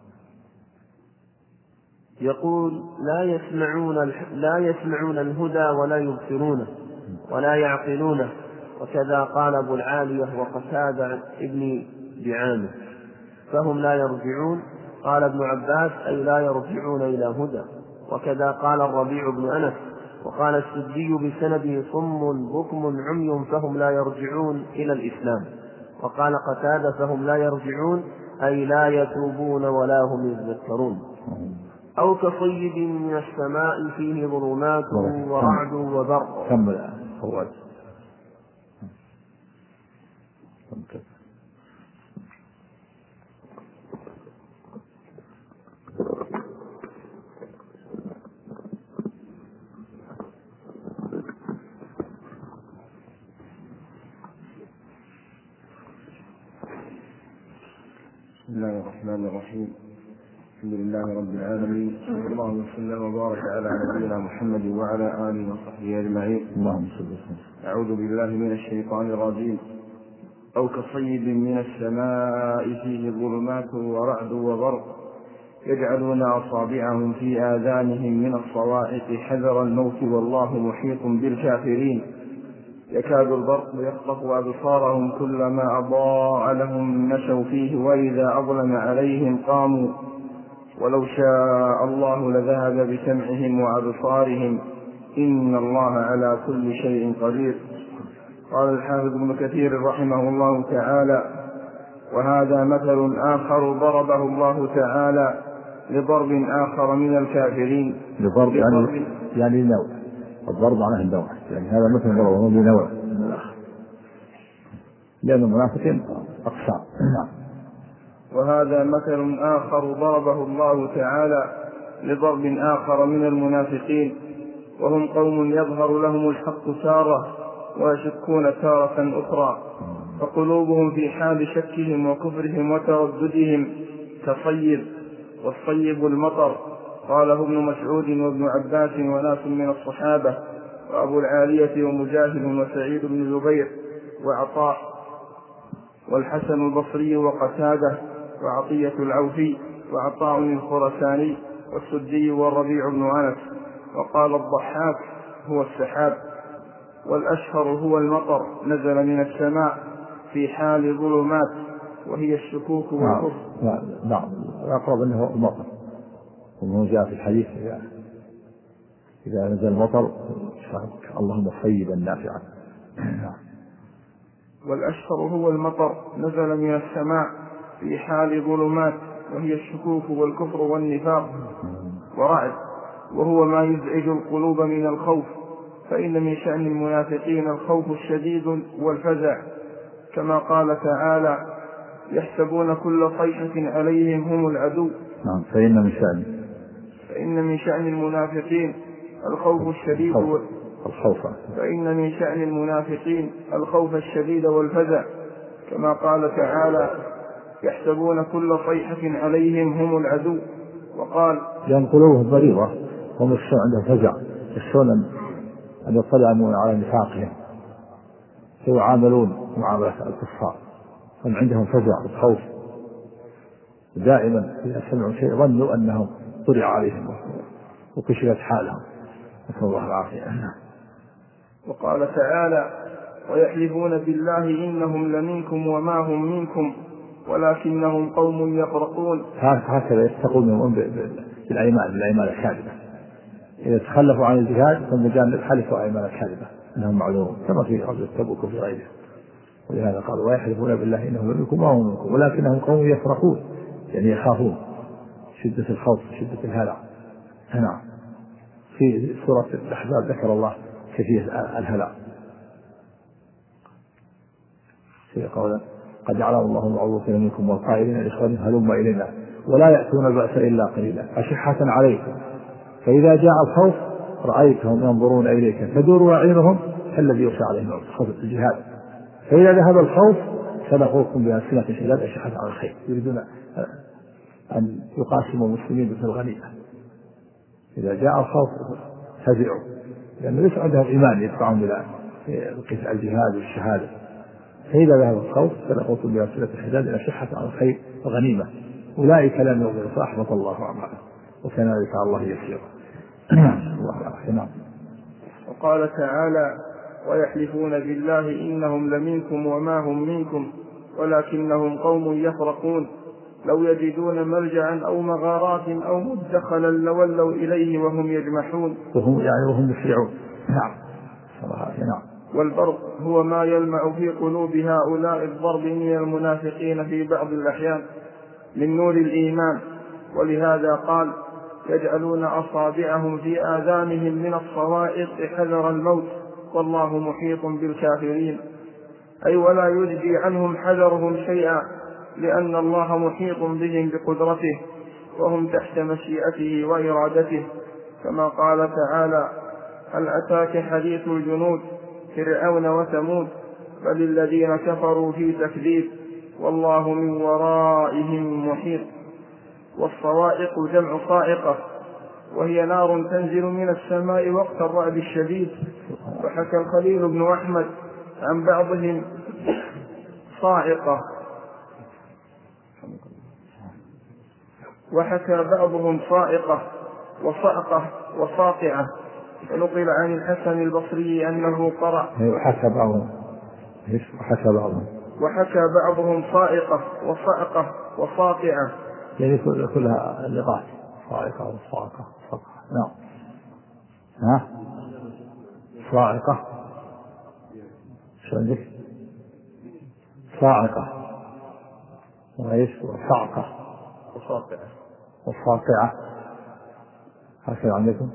يقول لا يسمعون لا يسمعون الهدى ولا يبصرونه ولا يعقلونه، وكذا قال أبو العالية وقتادة ابن دعامة، فهم لا يرجعون. قال ابن عباس أي لا يرجعون إلى هدى. وكذا قال الربيع بن أنس. وقال السدي بسنده صم بكم عمي فهم لا يرجعون إلى الإسلام. وقال قتادة فهم لا يرجعون أي لا يتوبون ولا هم يذكرون. أو كصيب من السماء فيه ظلمات ورعد وبرق.
كمل فواد.
بسم الله الرحمن الرحيم. الحمد لله رب العالمين، صلى الله وسلم وبارك على نبينا محمد وعلى آله وصحبه أجمعين.
اللهم صل وسلم.
أعوذ بالله من الشيطان الرجيم. أو كصيب من السماء فيه ظلمات ورعد وبرق يجعلون أصابعهم في آذانهم من الصواعق حذر الموت والله محيط بالكافرين. يكاد البرق يخطف أبصارهم كلما أضاء لهم مشوا فيه وإذا أظلم عليهم قاموا ولو شاء الله لذهب بسمعهم وأبصارهم إن الله على كل شيء قدير. قال الحافظ ابن كثير رحمه الله تعالى: وهذا مثل آخر ضربه الله تعالى لضرب آخر من الكافرين.
لضرب يعني يعني نوع، الضرب معناه النوع، يعني هذا مثل ضربه بنوع من الآخر، لأن المنافقين أقسام.
وهذا مثل آخر ضربه الله تعالى لضرب آخر من المنافقين، وهم قوم يظهر لهم الحق تارة ويشكون تارة أخرى، فقلوبهم في حال شكهم وكفرهم وترددهم كصيب، والصيب المطر. قاله ابن مسعود وابن عباس وناس من الصحابة وأبو العالية ومجاهد وسعيد بن جبير وعطاء والحسن البصري وقتادة وعطية العوفي وعطاء الخرساني والسدي والربيع بن أنس. وقال الضحاك هو السحاب. والأشهر هو المطر نزل من السماء في حال ظلمات وهي الشكوك والكفر.
نعم، الأقرب أنه المطر، ومن جاء في الحديث إذا نزل المطر اللهم صيبا نافعا.
والأشهر هو المطر نزل من السماء في حال ظلمات وهي الشكوك والكفر والنفاق. ورعد وهو ما يزعج القلوب من الخوف، فإن من شأن المنافقين الخوف الشديد والفزع، كما قال تعالى: يحسبون كل صيحة عليهم هم العدو.
نعم. فإن من شأن
فإن من شأن المنافقين الخوف الشديد
الخوف. الخوف.
فإن من شأن المنافقين الخوف الشديد والفزع، كما قال تعالى: يحسبون كل صيحة عليهم هم العدو. وقال:
لأن قلوبهم مريضة، هم الشون عندهم فزع، الشون أن يطلعوا على نفاقهم فيعاملون معاملة الكفار، هم عندهم فزع وخوف دائما، إذا سمعوا شيء ظنوا أنهم طلع عليهم وكشفت حالهم، نسأل الله العافية.
وقال تعالى: ويحلفون بالله إنهم لمنكم وما هم منكم ولكنهم قوم يفرقون.
هكذا يتقون بالأيمان، بالأيمان الكاذبة، إذا تخلفوا عن الجهاد ثم جاء حلفوا أيمان الكاذبة أنهم معذورون، كما في غزوة تبوك وفي غيره. ولهذا قالوا: ويحلفون بالله إنهم لمنكم وما هم منكم ولكنهم قوم يفرقون، يعني يخافون، شدة الخوف شدة الهلع. نعم. في سورة الأحزاب ذكر الله كيفية الهلع في قوله: قد جعل الله المعوقين منكم والقائلين لإخوانهم هلم إلينا ولا يأتون البأس إلا قليلا أشحة عليكم فإذا جاء الخوف رأيتهم ينظرون إليك تدور أعينهم كالذي يغشى عليهم خوف الجهاد، فإذا ذهب الخوف سبقوكم بألسنة شداد أشحة على الخير، يريدون أن يقاسموا المسلمين في الغنيمة. إذا جاء الخوف فزعوا، لأنه ليس عندهم إيمان يدفعون إلى الجهاد والشهادة. فإذا ذهب الخوف فلقوتم بها صلة الحداد إلى صحة على الخير وغنيمة، أولئك لم يؤمنوا فأحبط الله أعمالهم وكان ذلك على الله يسيرا. الله العافية. نعم.
وقال تعالى: ويحلفون بالله إنهم لمنكم وما هم منكم ولكنهم قوم يفرقون لو يجدون ملجأ أو مغارات أو مدخلا لولوا إليه وهم يجمحون.
وهم يعني وهم مسرعون. نعم. نعم.
والبرق هو ما يلمع في قلوب هؤلاء الضرب من المنافقين في بعض الأحيان من نور الإيمان، ولهذا قال: يجعلون أصابعهم في آذانهم من الصواعق حذر الموت والله محيط بالكافرين، أي ولا يجدي عنهم حذرهم شيئا لأن الله محيط بهم بقدرته وهم تحت مشيئته وإرادته، كما قال تعالى: هل أتاك حديث الجنود فرعون وثمود بل الذين كفروا في تكذيب والله من ورائهم محيط. والصواعق جمع صاعقة، وهي نار تنزل من السماء وقت الرعد الشديد. وحكى الخليل بن أحمد عن بعضهم صاعقة وحكى بعضهم صاعقة وصعقة وصاقعة، ونقل عن الحسن البصري أنه قرأ
وحكى بعضهم وحكى بعضهم
وحكى بعضهم صائقة وصعقة وصاقعة،
يعني كلها لغات صاعقة وصاقة وصاقعة. نعم. ها صاعقة شو عندك؟ صاعقة وإيش وصعقة
وصاقعة
وصاقعة هكذا عندكم؟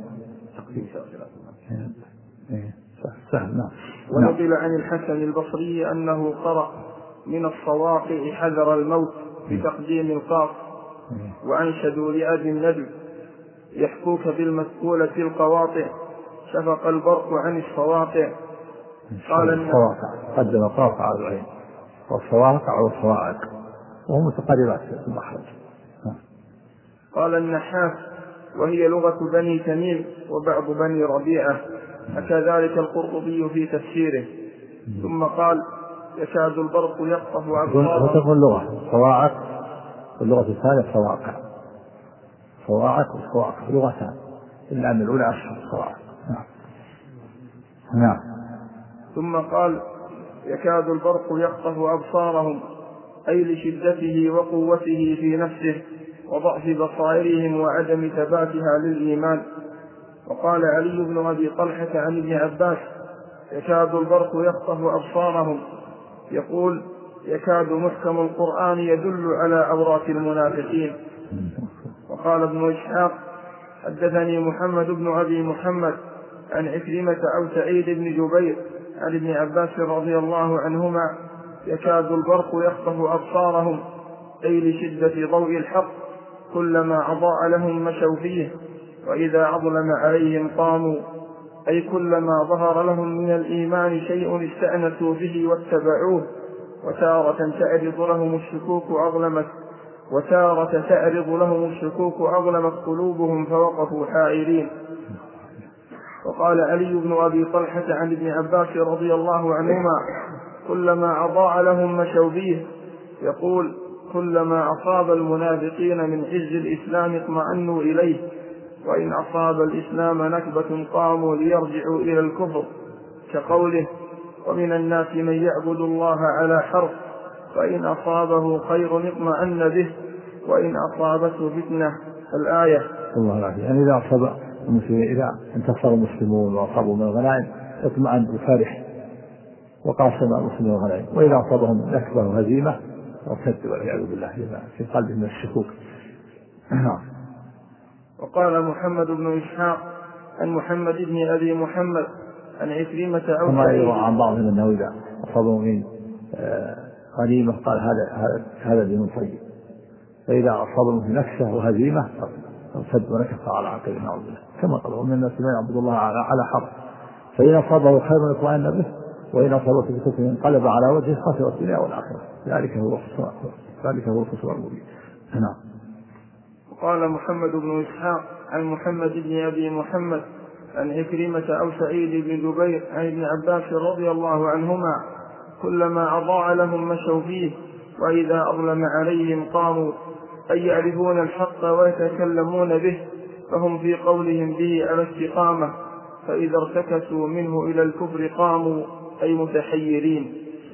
سهل. نعم.
ونقل عن الحسن البصري أنه قرأ من الصواقع حذر الموت بتقديم القاف، وأنشدوا لأبي النبي يحكوك بالمسكولة القواطع شفق البرق عن الصواقع. قال
الصواقع قدم القاف على العين والصواقع والصواعق وهم متقاربات في المخرج.
قال النحاس وهي لغة بني تميم وبعض بني ربيعة، وكذلك القرطبي في تفسيره. ثم قال: يكاد البرق يقطف أبصارهم.
وتكون اللغة صواعق واللغة الثانية صواقع، صواعق وصواعق لغتان إلا أن الأولى أشهر صواعق. نعم. نعم.
ثم قال: يكاد البرق يقطف أبصارهم، أي لشدته وقوته في نفسه وضعف بصائرهم وعدم ثباتها للإيمان. وقال علي بن أبي طلحة عن ابن عباس: يكاد البرق يخطف أبصارهم، يقول: يكاد محكم القرآن يدل على عورات المنافقين. وقال ابن إسحاق: حدثني محمد بن أبي محمد عن عكرمة أو سعيد بن جبير عن ابن عباس رضي الله عنهما: يكاد البرق يخطف أبصارهم، أي لشدة ضوء الحق، كلما أضاء لهم مشوا فيه، وإذا أظلم عليهم قاموا، أي كلما ظهر لهم من الإيمان شيء استأنسوا به واتبعوه. وتارة تعرض لهم الشكوك أظلمت وتارة تعرض لهم الشكوك أظلمت قلوبهم فوقفوا حائرين. وقال علي بن أبي طلحة عن ابن عباس رضي الله عنهما: كلما أضاء لهم مشوا فيه، يقول: كلما أصاب المنافقين من عز الإسلام اطمأنوا إليه، وإن أصاب الإسلام نكبة قاموا ليرجعوا إلى الكفر، كقوله: ومن الناس من يعبد الله على حرف، فإن أصابه خير اطمأن به وإن أصابته فتنة. الآية.
الله العافية. يعني إذا أصاب المسلمين، إذا انتصر المسلمون وأصابوا من الغنائم اطمأن وفرح وقاسم المسلمين الغنائم، وإذا أصابهم نكبة وهزيمة وارتد والعياذ بالله في قلبهم من الشكوك.
وقال محمد بن إسحاق عن محمد بن أبي محمد عن عكرمة أو
كما يروى عن بعضهم أنه إذا أصابوا من غنيمة قال هذا هذا دين طيب، فإذا أصابوا من نكسة وهزيمة ارتد ونكف على عقله نعوذ بالله، كما قال: ومن الناس من يعبد الله على حرف، فإن أصابه خير اطمأن به وإن أصابته فتنة انقلب على وجهه خسر الدنيا والآخرة، ذلك هو ذلك هو الخسران المبين. نعم.
وقال محمد بن إسحاق عن محمد بن أبي محمد عن عكرمة أو سعيد بن جبير عن ابن عباس رضي الله عنهما كلما أضاع لهم مشوا فيه وإذا أظلم عليهم قاموا، أي يعرفون الحق ويتكلمون به، فهم في قولهم به على استقامة، فإذا ارتكسوا منه إلى الكفر قاموا، أي متحيرين.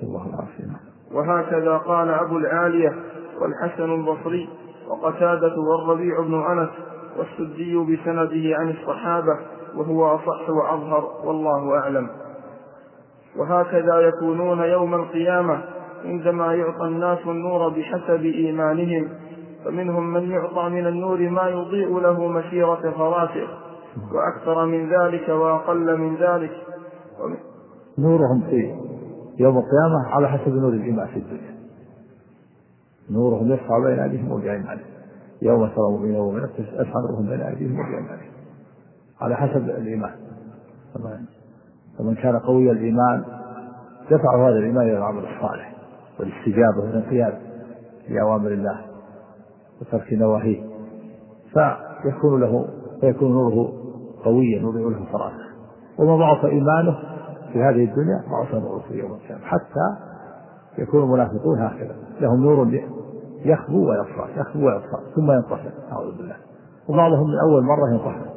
وهكذا قال أبو العالية والحسن البصري وقتادة والربيع بن أنس والسدي بسنده عن الصحابة، وهو أصح وأظهر والله أعلم. وهكذا يكونون يوم القيامة عندما يعطى الناس النور بحسب إيمانهم، فمنهم من يعطى من النور ما يضيء له مسيرة فراسخ، وأكثر من ذلك وأقل من ذلك.
نورهم في يوم القيامة على حسب نور الإيمان في الدنيا، نورهم يسعى بين أيديهم وبأيمانهم، يوم ترى المؤمنين والمؤمنات يسعى نورهم بين أيديهم وبأيمانهم على حسب الإيمان. فمن كان قوي الإيمان دفع هذا الإيمان إلى العمل الصالح والاستجابة والانقياد لأوامر الله وترك نواهيه، فيكون له فيكون نوره قويا ويضيء له فراسخ. وما ضعف إيمانه في هذه الدنيا ضعف نوره في يوم القيامة، حتى يكون المنافقون هكذا، لهم نور يخبو ويطفى يخبو ويطفى ثم ينطفئ، أعوذ بالله. وبعضهم من أول مرة ينطفئ،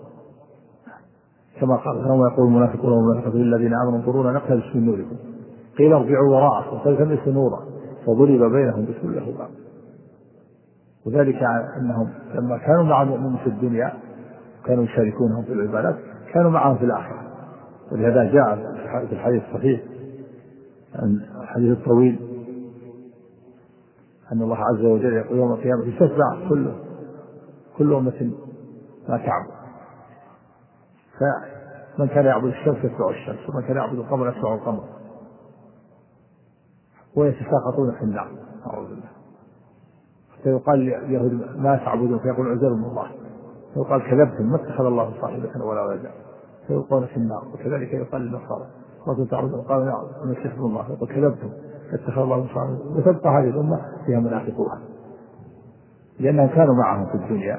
كما قال يوم يقول المنافقون والمنافقات للذين آمنوا انظرونا نقتبس من نوركم قيل ارجعوا وراءكم فالتمسوا نورا فضرب بينهم بسور له باب. وذلك أنهم لما كانوا مع المؤمنين في الدنيا كانوا يشاركونهم في العبادات كانوا معهم في الآخرة. ولهذا جاء في الحديث الصحيح الحديث الطويل أن الله عز وجل يقول يوم القيامة يشفع كل كل أمة ما تعبد، فمن كان يعبد الشمس يتبع الشمس ومن كان يعبد القمر يتبع القمر ويتساقطون في النار، أعوذ بالله. فيقال لليهود ما تعبدون فيقول عزير بن الله، فيقال كذبتم ما اتخذ الله صاحبة ولا ولدا، فيلقون في النار. وكذلك يقال للنصارى ما تعبدون قالوا نعبد المسيح ابن الله، فيقول كذبتم اتخذ الله صاحبة. وتبقى هذه الأمة فيها منافقوها لأنهم كانوا معهم في الدنيا،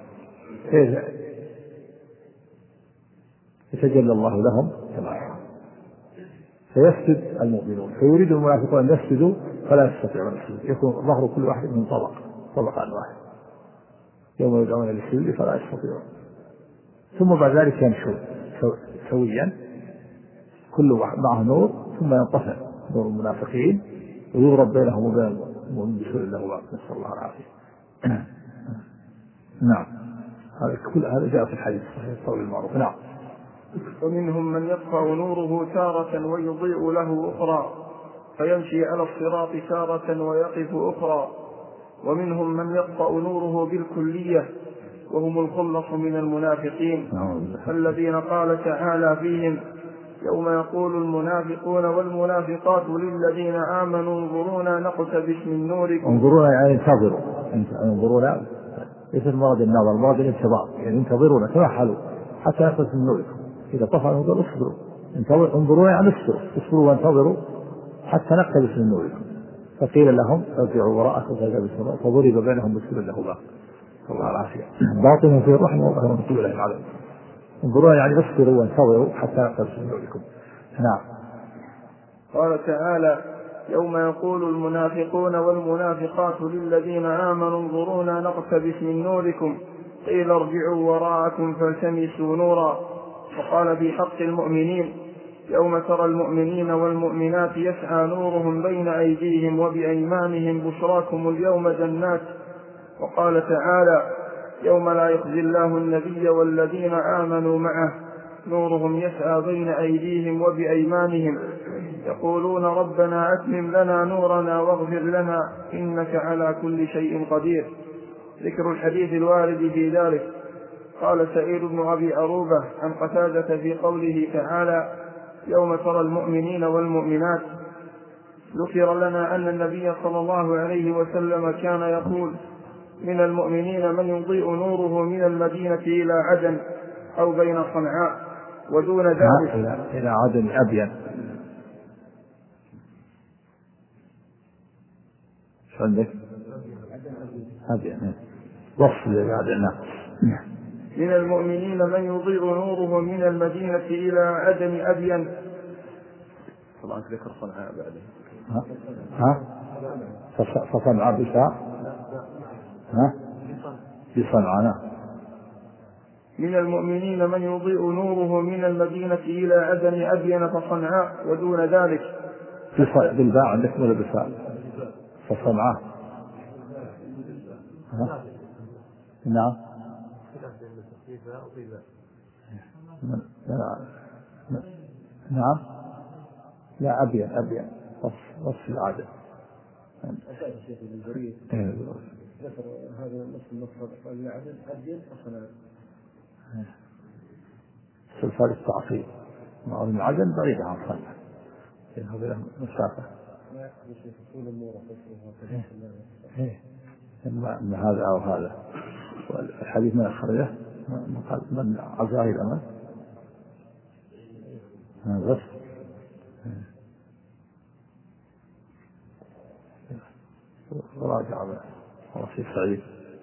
يتجلى الله لهم كما فيسجد المؤمنون، فيريد المنافقون أن يسجدوا فلا يستطيعون السجود، يكون ظهر كل واحد من طبق طبقا واحد، يوم يدعون للسجود فلا يستطيعون. ثم بعد ذلك يمشون سويا كل واحد معه نور ثم ينطفئ نور المنافقين ويضرب بينهم وبين المؤمنين بسور الله وبعض، نسأل الله العافية. نعم، هذا كل هذا جاء في الحديث الصحيح القول المعروف. نعم.
ومنهم من يطفأ نوره تارة ويضيء له أخرى، فيمشي على الصراط تارة ويقف أخرى. ومنهم من يطفأ نوره بالكلية وهم الخلص من المنافقين الذين قال تعالى فيهم يوم يقول المنافقون والمنافقات للذين آمنوا انظرونا نقتبس من نوركم.
انظرونا يعني انتظروا، انظرونا ليس المراد النظر، المراد الانتظار، يعني انتظرونا تمحلوا حتى نقتبس من نوركم. إذا طفأ النور اصبروا، انظرونا يعني اصبروا اصبروا وانتظروا حتى نقتبس من نوركم. فقيل لهم ارجعوا وراءكم فالتمسوا نورا فضرب بينهم بسور له باب، الله العافية. باطنهم فيه الرحمة وظاهرهم فيه العذاب. انظروا يعني اصبروا وانتظروا حتى نقتبس من نوركم. نعم.
قال تعالى يوم يقول المنافقون والمنافقات للذين آمنوا انظرونا نقتبس من نوركم قيل ارجعوا وراءكم فالتمسوا نورا. وقال في حق المؤمنين يوم ترى المؤمنين والمؤمنات يسعى نورهم بين أيديهم وبأيمانهم بشراكم اليوم جنات. وقال تعالى يوم لا يخزي الله النبي والذين آمنوا معه نورهم يسعى بين أيديهم وبأيمانهم يقولون ربنا أتمم لنا نورنا واغفر لنا إنك على كل شيء قدير. ذكر الحديث الوارد في ذلك. قال سعيد بن أبي عروبة عن قتادة في قوله تعالى يوم ترى المؤمنين والمؤمنات ذكر لنا أن النبي صلى الله عليه وسلم كان يقول من المؤمنين من يضيء نوره من المدينة إلى عدن أو بين صنعاء ودون ذلك
إلى عدن أبين. عندك أبين وصل لعدن
من المؤمنين من يضيء نوره من المدينة إلى عدن أبين.
طبعا ذكر صنعاء بعده.
ها ها فصنعاء بشاء ها بصنعاء.
من المؤمنين من يضيء نوره من المدينة إلى عدن أبين فصنعاء ودون ذلك.
بالباء عندك ولا بساء؟ فصنعاء. ها نعم. نعم لا أبين أبين وصف العادة.
ذكر هذا نص المفرد قال العدد أبين فصنعاء.
سلسلة التعصيب مع العدن بعيدة عن صنعاء في هذه المسافة.
ما يقصد شيء طول النور
إما من هذا أو هذا. والحديث من أخرجه من عزاه الأمل بس راجع رشيد سعيد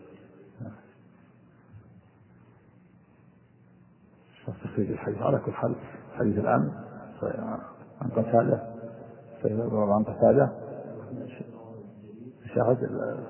تخريج الحديث على كل حال. حديث الآن عن قتادة عن قتادة شاهد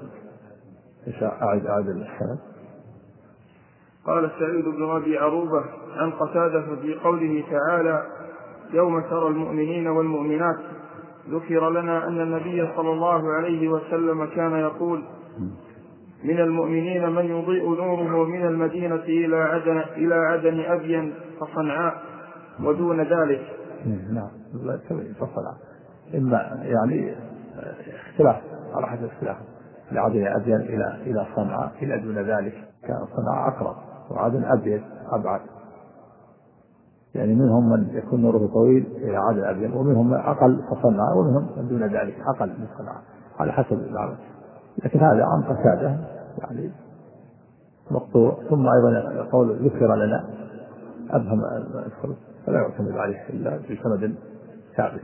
أعد أعد السند.
قال سعيد بن أبي عروبة عن قتادة في قوله تعالى يوم ترى المؤمنين والمؤمنات ذكر لنا أن النبي صلى الله عليه وسلم كان يقول من المؤمنين من يضيء نوره من المدينة إلى عدن, إلى عدن أبين فصنعاء ودون ذلك.
نعم فصنعاء إما يعني اختلاف على حسب اختلاف لعدن أبين إلى إلى صنعاء إلى دون ذلك كان صنعاء أقرب وعدن أبين أبعد. يعني منهم من يكون نوره طويل إلى عدن أبين ومنهم أقل فصنعاء ومنهم من دون ذلك أقل من صنعاء على حسب العمل. لكن هذا عن قتادة يعني مقطوع. ثم أيضا قول ذكر لنا أبهم الخلق فلا يعتمد عليه إلا بسند ثابت.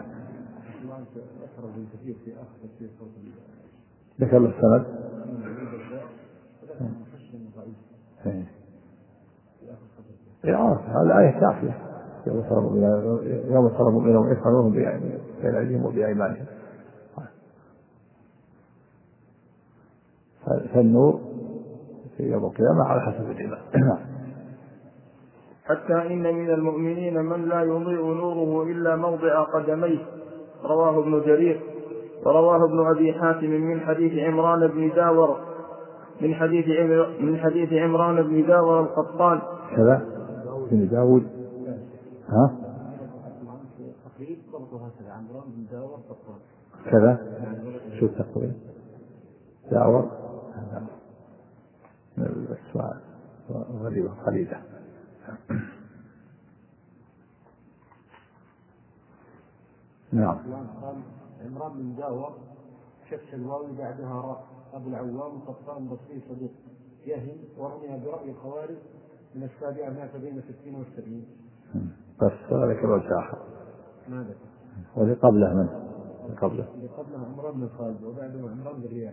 ذكر له السند هذا آية كافية يوم ترى المؤمنين ويفعلون بين أيديهم وبأيمانهم. فالنور في يوم القيامة على حسب الإيمان.
حتى إن من المؤمنين من لا يضيء نوره إلا موضع قدميه. رواه ابن جرير. ورواه ابن أبي حاتم من حديث عمران بن داور من حديث من حديث عمران بن داور القطان
كذا بن داود ها كذا شو التقويم داور من الأسماء غريبة قليلة. نعم.
عمران بن داور شفش الواوي بعدها راء أبو العوام قطان بصري صديق يهم ورمي برأي الخوارج من السابعة مات بين ستين والسبعين.
بس ذلك الوجه آخر.
ماذا؟
واللي قبله من؟ قبله.
اللي قبله عمران بن خالد وبعده عمران بن رياح.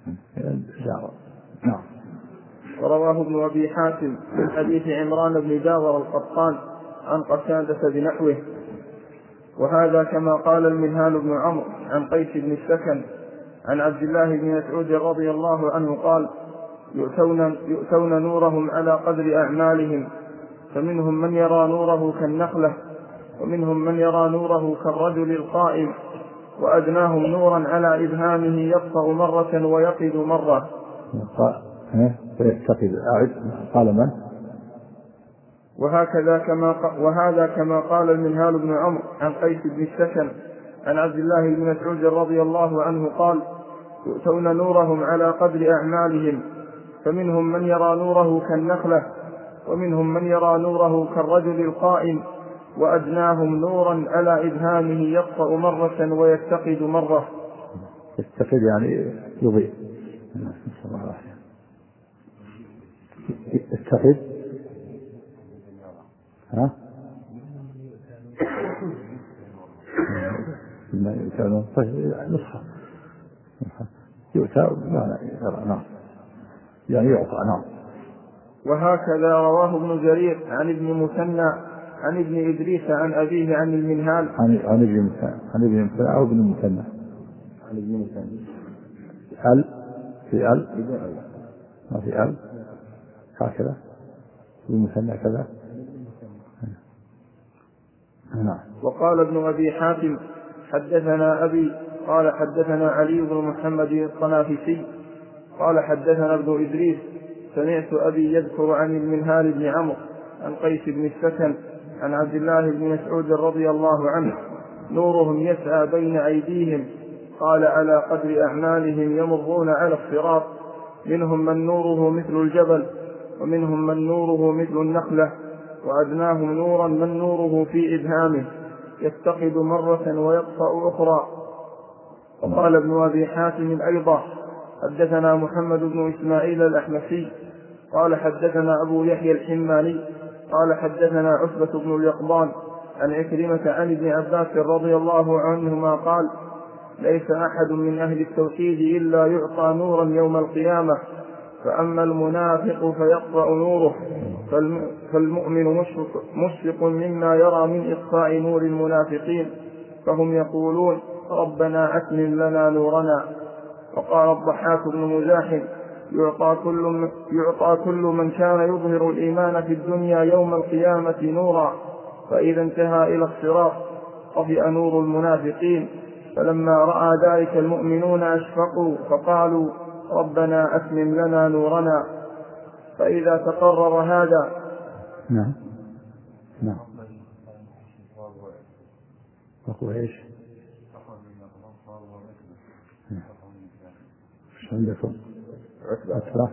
نعم.
ورواه ابن أبي حاتم من حديث عمران بن داور القطان عن قتادة بنحوه. وهذا كما قال المنهال بن عمرو عن قيس بن السكن عن عبد الله بن مسعود رضي الله عنه قال يؤتون, يؤتون نورهم على قدر أعمالهم فمنهم من يرى نوره كالنخلة ومنهم من يرى نوره كالرجل القائم وأدناهم نورا على إبهامه يطفأ مرة ويقظ مرة.
فيتقظ أعد قال من؟
وهكذا كما وهذا كما قال المنهال بن عمرو عن قيس بن السكن عن عبد الله بن مسعود رضي الله عنه قال يؤتون نورهم على قدر أعمالهم فمنهم من يرى نوره كالنخلة ومنهم من يرى نوره كالرجل القائم وأدناهم نورا على إبهامه يطفأ مرة ويتقد مرة.
يتقد يعني يضيء. يتقد ها نصها يؤتى نعم يعني يعطى نعم
وهكذا رواه ابن جرير عن ابن مثنى عن ابن إدريس عن أبيه عن المنهال
عن عن ابن مثنى عن ابن مثنى أو ابن مثنى
عن ابن مثنى
ال في ال ما في ال هكذا ابن مثنى كذا. نعم.
وقال ابن أبي حاتم حدثنا أبي قال حدثنا علي بن محمد القنافسي قال حدثنا ابن إدريس سمعت أبي يذكر عن المنهال بن عمرو عن قيس بن السكن عن عبد الله بن مسعود رضي الله عنه نورهم يسعى بين أيديهم قال على قدر أعمالهم يمرون على الصراط منهم من نوره مثل الجبل ومنهم من نوره مثل النخلة وأدناهم نورا من نوره في إبهامه يتقد مرة ويطفأ أخرى. وقال ابن أبي حاتم أيضا حدثنا محمد بن إسماعيل الأحمسي قال حدثنا أبو يحيى الحماني قال حدثنا عتبة بن اليقظان عن عكرمة عن ابن عباس رضي الله عنهما قال ليس أحد من أهل التوحيد إلا يعطى نورا يوم القيامة فأما المنافق فيقطع نوره فالمؤمن مشفق, مشفق مما يرى من إطفاء نور المنافقين فهم يقولون ربنا أتمم لنا نورنا. وقال الضحاك بن مزاحم يعطى كل, يعطى كل من كان يظهر الإيمان في الدنيا يوم القيامة نورا فإذا انتهى إلى الصراط طفئ نور المنافقين فلما رأى ذلك المؤمنون أشفقوا فقالوا ربنا أتمم لنا نورنا. فإذا تقرر هذا
نعم نعم تقول ايش؟ ايش عندكم؟ عتبة.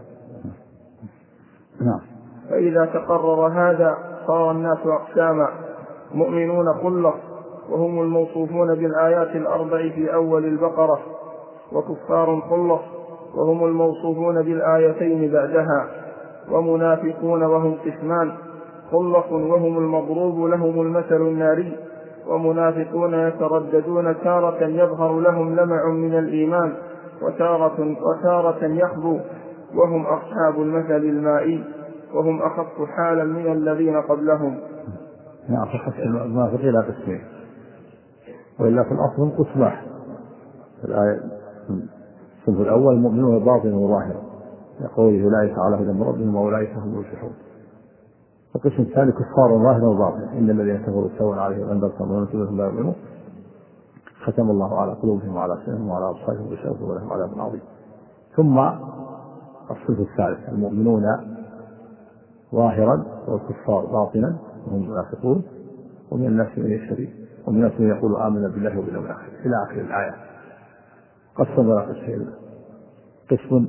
نعم.
فإذا تقرر هذا صار الناس أقساما مؤمنون خلص وهم الموصوفون بالآيات الأربع في أول البقرة وكفار خلص وهم الموصوفون بالآيتين بعدها ومنافقون وهم قسمان خلص وهم المضروب لهم المثل الناري ومنافقون يترددون تارة يظهر لهم لمع من الإيمان وتارة, وتارة يخبو وهم أصحاب المثل المائي وهم أخف حالا من الذين قبلهم.
نعم. فخص المنافقين لا قسمين وإلا في الأصل قسم واحد. الآية الصنف الأول المؤمنون باطنا وظاهرا يقول أولئك على هدى من ربهم وأولئك هم المفلحون. القسم الثاني كفار ظاهرا وباطنا إن الذين كفروا سواء عليهم أنذرتهم أم لم تنذرهم لا يؤمنون ختم الله على قلوبهم وعلى سمعهم وعلى أبصارهم غشاوة ولهم عذاب عظيم. ثم الصنف الثالث المؤمنون ظاهرا والكفار باطنا وهم المنافقون ومن الناس من يشتري ومن الناس من يقول آمنا بالله وباليوم الآخر إلى آخر الآية. قسم قسمين قسم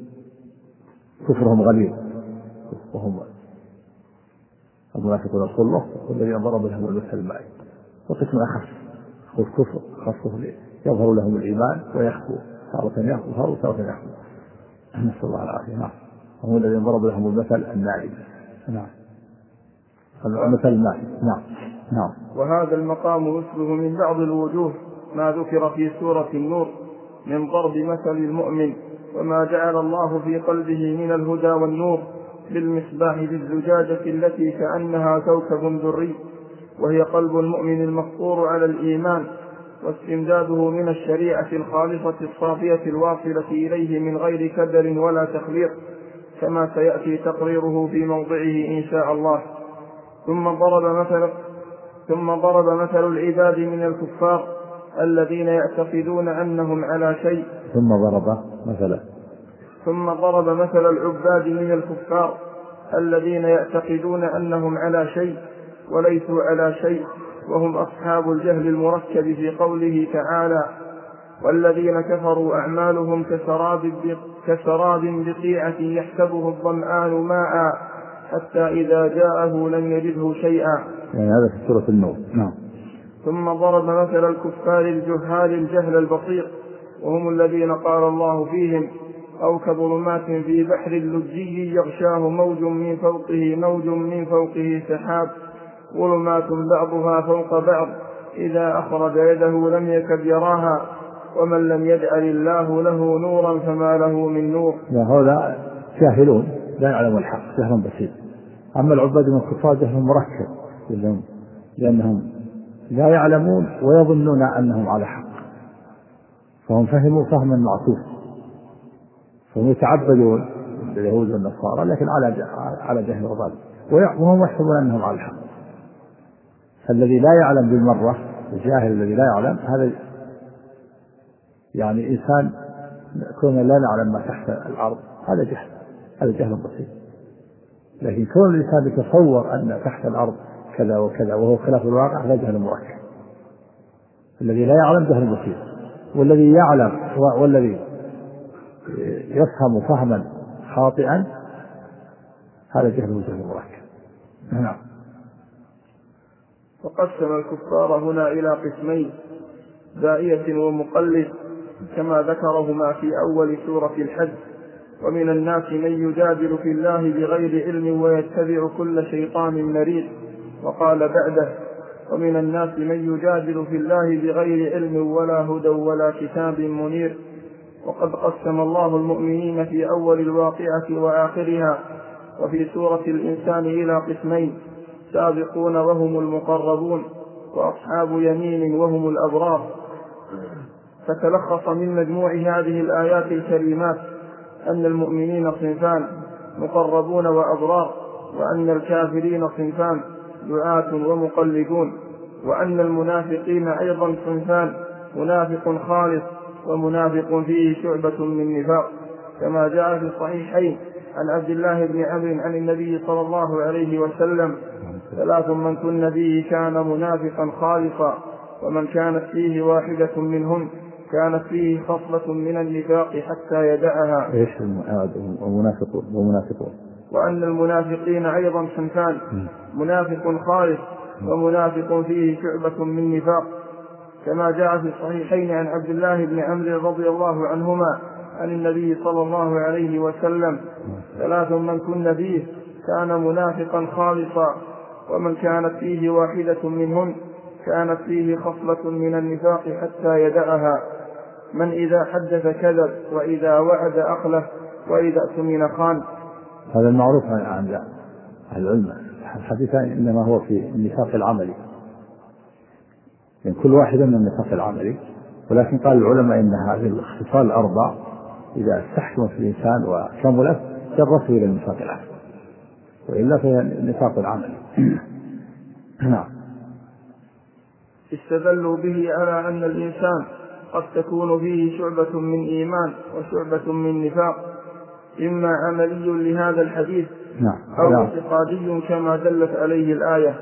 كفرهم غليظ وهم المنافقون الخلة والذين ضرب لهم المثل المائي وقسم أخف والكفر خاصة يظهر لهم الإيمان ويخفو تارة يظهر وتارة يخفو نسأل الله العافية. نعم. وهم الذين ضرب لهم المثل النائي. نعم. المثل المائي. نعم. نعم.
وهذا المقام يشبه من بعض الوجوه ما ذكر في سورة النور من ضرب مثل المؤمن وما جعل الله في قلبه من الهدى والنور بالمصباح بالزجاجة التي كأنها كوكب دري وهي قلب المؤمن المفطور على الإيمان واستمداده من الشريعة الخالصة الصافية الواصلة إليه من غير كدر ولا تخليط كما سيأتي تقريره في موضعه إن شاء الله. ثم ضرب مثل ثم ضرب مثل العباد من الكفار الذين يعتقدون أنهم على شيء
ثم ضرب مثلا
ثم ضرب مثل العباد من الكفار الذين يعتقدون أنهم على شيء وليسوا على شيء وهم أصحاب الجهل المركب في قوله تعالى والذين كفروا أعمالهم كسراب كسراب بقيعة يحسبه الظمآن ماء حتى إذا جاءه لم يجده شيئا.
يعني هذا في سورة النور. نعم.
ثم ضرب مثل الكفار الجهال الجهل البسيط وهم الذين قال الله فيهم أو كظلمات في بحر اللجي يغشاه موج من فوقه موج من فوقه سحاب ظلمات بعضها فوق بعض إذا أخرج يده لم يكد يراها ومن لم يجعل الله له نورا فما له من نور.
هؤلاء جاهلون لا يعلم الحق جهلا بسيط. أما العباد من الكفار جهل مركب، لأنهم لا يعلمون ويظنون أنهم على حق، فهم فهموا فهما معكوس، فهم يتعبدون اليهود والنصارى لكن على على جهل وضلال، وهم يحسبون أنهم على الحق. فالذي لا يعلم بالمرة، الجاهل الذي لا يعلم، هذا يعني إنسان كون لا نعلم ما تحت الأرض هذا جهل، هذا جهل بسيط. لكن كون الإنسان يتصور أن تحت الأرض كذا وكذا وهو خلاف الواقع هذا جهل مركب. الذي لا يعلم جهل بسيط، والذي يعلم والذي يفهم فهما خاطئا هذا جهل جهل مركب. نعم.
وقسم الكفار هنا إلى قسمين: داعية ومقلد، كما ذكرهما في أول سورة الحج: ومن الناس من يجادل في الله بغير علم ويتبع كل شيطان مريد. وقال بعده: ومن الناس من يجادل في الله بغير علم ولا هدى ولا كتاب منير. وقد قسم الله المؤمنين في أول الواقعة وآخرها وفي سورة الإنسان إلى قسمين: سابقون وهم المقربون، وأصحاب يمين وهم الأبرار. فتلخص من مجموع هذه الآيات الكريمات أن المؤمنين صنفان: مقربون وأبرار، وأن الكافرين صنفان: دعاة ومقلدون، وأن المنافقين أيضا صنفان: منافق خالص ومنافق فيه شعبة من نفاق، كما جاء في الصحيحين عن عبد الله بن عمرو عن النبي صلى الله عليه وسلم: ثلاث من كن فيه كان منافقا خالصا، ومن كانت فيه واحدة منهن كانت فيه خصلة من النفاق حتى يدعها.
ايش المنافقون ومنافقون؟
وأن المنافقين أيضا صنفان: منافق خالص ومنافق فيه شعبة من نفاق، كما جاء في الصحيحين عن عبد الله بن عمرو رضي الله عنهما عن النبي صلى الله عليه وسلم: ثلاث من كن فيه كان منافقا خالصا، ومن كانت فيه واحدة منهن كانت فيه خصلة من النفاق حتى يدعها: من إذا حدث كذب، وإذا وعد أخلف، وإذا اؤتمن خان.
هذا المعروف عند أهل العلم. الحديث إنما هو في النفاق العملي، يعني كل واحد من النفاق العملي، ولكن قال العلماء إن هذه الخصال الأربع إذا استحكمت في الإنسان وكملت جرته إلى النفاق العملي، وإلا فهي النفاق العملي. نعم.
استدلوا به على أن الإنسان قد تكون فيه شعبة من إيمان وشعبة من نفاق، إما عملي لهذا الحديث أو اعتقادي كما دلت عليه الآية،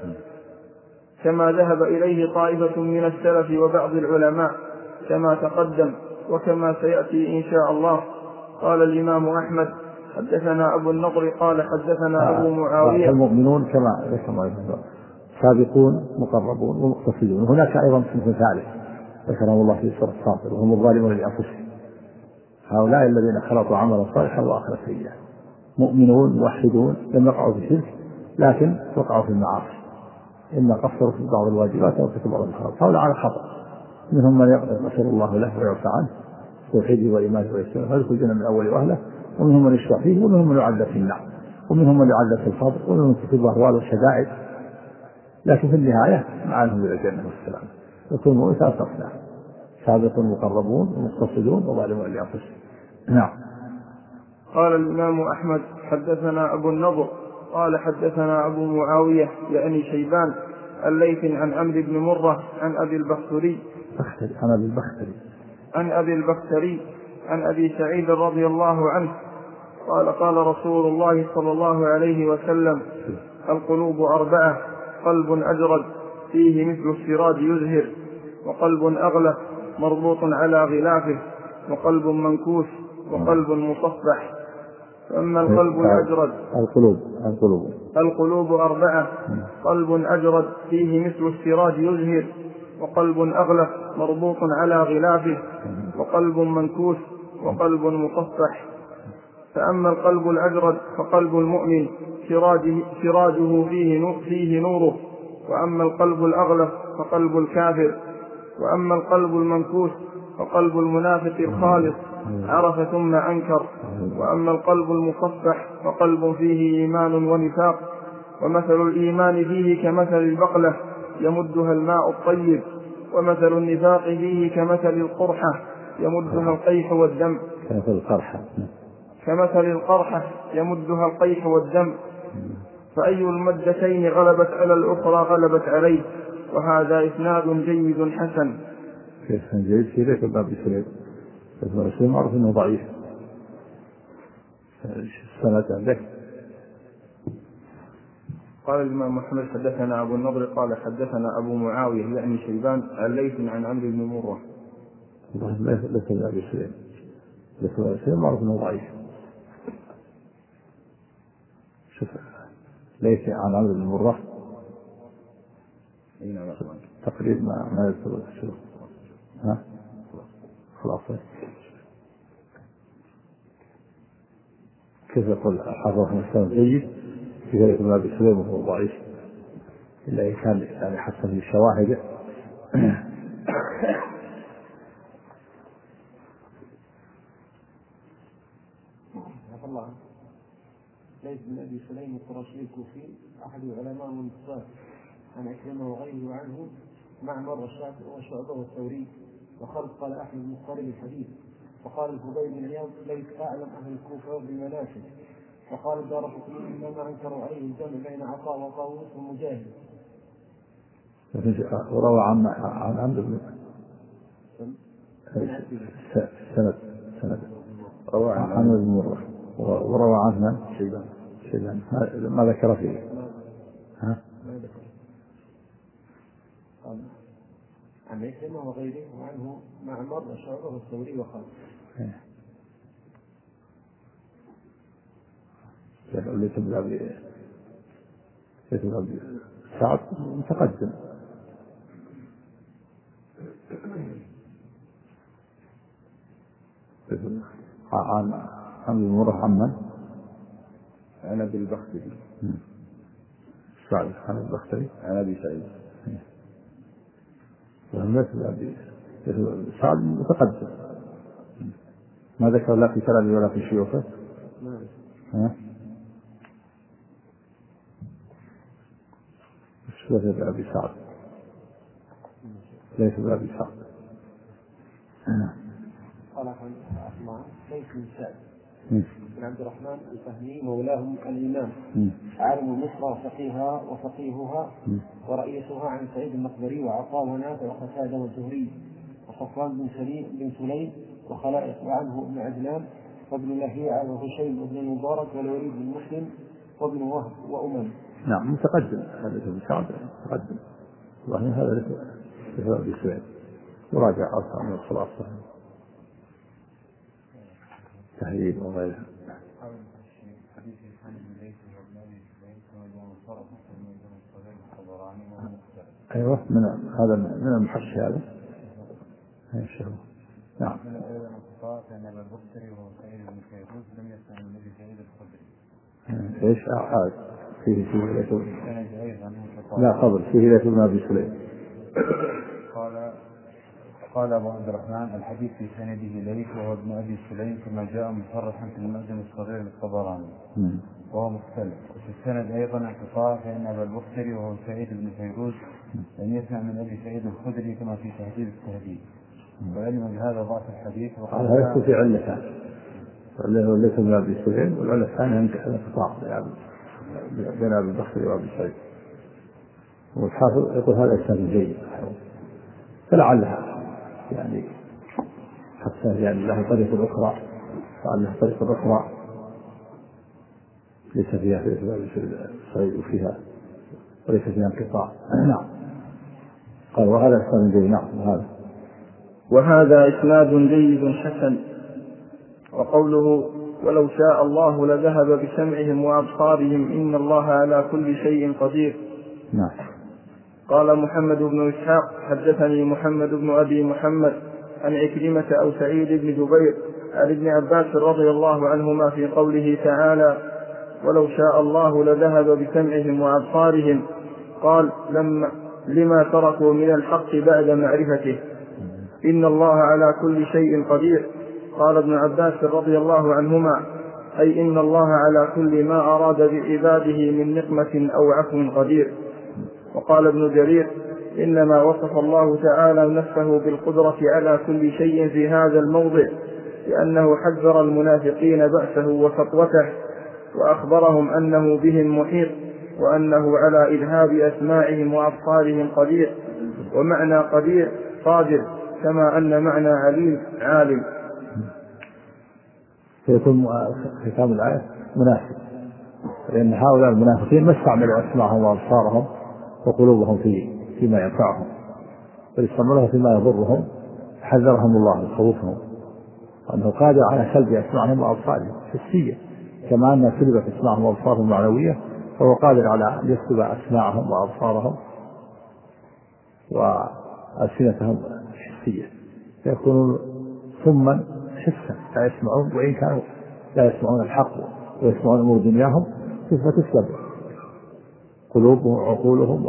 كما ذهب إليه طائفة من السلف وبعض العلماء كما تقدم وكما سيأتي إن شاء الله. قال الإمام أحمد: حدثنا أبو النضر قال حدثنا أبو معاوية.
المؤمنون كما ذكر سابقون مقربون ومقتصدون. هناك أيضا صنف ثالث ذكره الله في سورة الفاطر: وهم الظالمون لأنفسهم. هؤلاء الذين خلطوا عملا صالحا وآخر سيئا، مؤمنون موحدون لم يقعوا في الشرك لكن وقعوا في المعاصي، إما قصروا في بعض الواجبات أو في بعض الخطأ. هؤلاء على خطأ، منهم من يغفر الله له ويعفى عنه توحيده وإيمانه ويسلمه فيدخل الجنة من أول وأهله، ومنهم من يشفع فيه، ومنهم من يعذب في النار، ومنهم من يعذب في الفضل، ومنهم من تصيبه أهوال وشدائد، لكن في النهاية معانهم إلى الجنة والسلام. يكون مؤمن ثلاث أصناف: سابق مقربون ومقتصدون وظالمون لأنفسهم. نعم.
قال الإمام أحمد: حدثنا أبو النضر قال حدثنا أبو معاوية يعني شيبان الليث عن عمرو بن مرة عن أبي البختري
عن أبي البختري
عن أبي البختري عن أبي سعيد رضي الله عنه قال: قال رسول الله صلى الله عليه وسلم: القلوب أربعة: قلب أجرد فيه مثل السراج يزهر، وقلب أغلف مربوط على غلافه، وقلب منكوس، وقلب مصفح. فأما القلب الأجرد
القلوب القلوب
القلوب أربعة: قلب أجرد فيه مثل السراج يزهر، وقلب أغلف مربوط على غلافه، وقلب منكوس، وقلب مصفح. فأما القلب الأجرد فقلب المؤمن سراجه, سراجه فيه, نور فيه نوره، وأما القلب الأغلف فقلب الكافر، وأما القلب المنكوس وقلب المنافق الخالص عرف ثم أنكر. وأما القلب المصفح فقلب فيه إيمان ونفاق، ومثل الإيمان فيه كمثل البقلة يمدها الماء الطيب، ومثل النفاق فيه كمثل القرحة يمدها القيح والدم
كمثل القرحة
كمثل القرحة يمدها القيح والدم فأي المدتين غلبت على الأخرى غلبت عليه. وهذا إسناد جيد حسن.
في إسناد جيد في ذلك الباب بسليم، بس مسلم معروف أنه ضعيف. السنة عندك
قال الإمام محمد حدثنا أبو النضر قال حدثنا أبو معاوية يعني شيبان عن ليث عن عمرو بن مرة.
ليس ليس الباب بسليم، ليس الباب بسليم معروف أنه ضعيف. شوف ليس عن عمرو بن مرة تقريبا ما ما يذكر شو ها خلاص. كيف يقول حافظ مسلم جيد في ذلك ما بسليم وهو ضعيف إلا إن كان يعني حسن في الشواهد.
الله ليس بن أبي سليم القرشي الكوفي أحد العلماء والنصارى عن عكرمة وغيره عنه معمر وشعبة والثوري. وخلق قال أحمد بن مقارب الحديث. وقال الفضيل بن عياض ليس أعلم أهل الكوفة بمناسك. وقال الدارقطني إنما أنكروا عليه الجمع بين عطاء وطاووس ومجاهد.
وروى عن عن عمرو بن سند سند روى عن عمرو بن مرة وروى عنه شيبان شيبان ما ذكر فيه ها
ما ذكر عن عكرمة وغيره وعنه معمر وشعبة والثوري وخالد.
اللي تبدأ ب تبدأ ب سعد متقدم. عن عن المرة عمن
عن أبي البختري
سعد عن البختري
عن أبي سعيد.
سعد متقدم ما ذكر لا في كلامه ولا في شيوخه. ها ليس بأبي سعد ليس بأبي سعد.
قال أسمع ليس من سعد بن عبد الرحمن الفهمي مولاهم الإمام عالم مصر وفقيها وفقيهها ورئيسها عن سعيد المقبري وعطاء ونافع وقتادة والزهري وصفوان بن سليم بن سليم وخلائق وعنه ابن عدنان وابن لهيعة وهشيم بن المبارك والوليد بن مسلم وابن وهب وأمم.
نعم متقدم هذا ابن سعد متقدم والله هذا ليس أبي سعيد وراجع أصلا من الخلاصة تهذيب وغيره. أيوة من هذا من المحشي هذا هذا الشهو. نعم. ايش عاد فيه فيه ليس لا قبل فيه ليس ما أبي سليم.
قال قال أبو عبد الرحمن الحديث في سنده ليث وهو ابن أبي سليم كما جاء مصرحا في المعجم الصغير للطبراني وهو مختلف. وفي السند أيضا انقطاع فإن أبا البختري وهو سعيد بن فيروز لم يسمع من أبي سعيد الخدري كما في تهذيب التهذيب وعلم بهذا ضعف الحديث.
وقال هذا في علتان ليس من أبي سليم والعلة الثانية انقطاع بين أبي البختري وأبي سعيد. والحافظ يقول هذا إسناد جيد فلعلها يعني حتى يعني له طريقة أخرى فعله طريقة أخرى ليس فيها في إسناد سعيد وفيها وليس فيها انقطاع. نعم. قال وهذا إسناد جيد. نعم وهذا
وهذا إسناد جيد حسن. وقوله ولو شاء الله لذهب بسمعهم وأبصارهم إن الله على كل شيء قدير.
نعم.
قال محمد بن إسحاق حدثني محمد بن أبي محمد عن عكرمة أو سعيد بن جبير عن ابن عباس رضي الله عنهما في قوله تعالى ولو شاء الله لذهب بسمعهم وأبصارهم قال لما لما تركوا من الحق بعد معرفته إن الله على كل شيء قدير. قال ابن عباس رضي الله عنهما: أي إن الله على كل ما أراد بعباده من نقمة أو عفو قدير. وقال ابن جرير: إنما وصف الله تعالى نفسه بالقدرة على كل شيء في هذا الموضع لأنه حذر المنافقين بأسه وسطوته، وأخبرهم أنه بهم محيط، وأنه على إذهاب أسماعهم وأبصارهم قدير. ومعنى قدير قادر، كما أن معنى عليم عالم.
فيكون ختام الآية مناسب، لأن هؤلاء المنافقين ما استعملوا أسماعهم وأبصارهم وقلوبهم في فيما ينفعهم، بل استعملوها فيما يضرهم، حذرهم الله وخوفهم، وأنه قادر على سلب أسماعهم وأبصارهم حسية، كما أن سلبت أسماعهم وأبصارهم معنوية، فهو قادر على أن يسلب أسماعهم وأبصارهم وألسنتهم حسية، فيكونون صما حسا لا يسمعون، وإن كانوا لا يسمعون الحق ويسمعون أمور دنياهم، فتسلب قلوبهم وعقولهم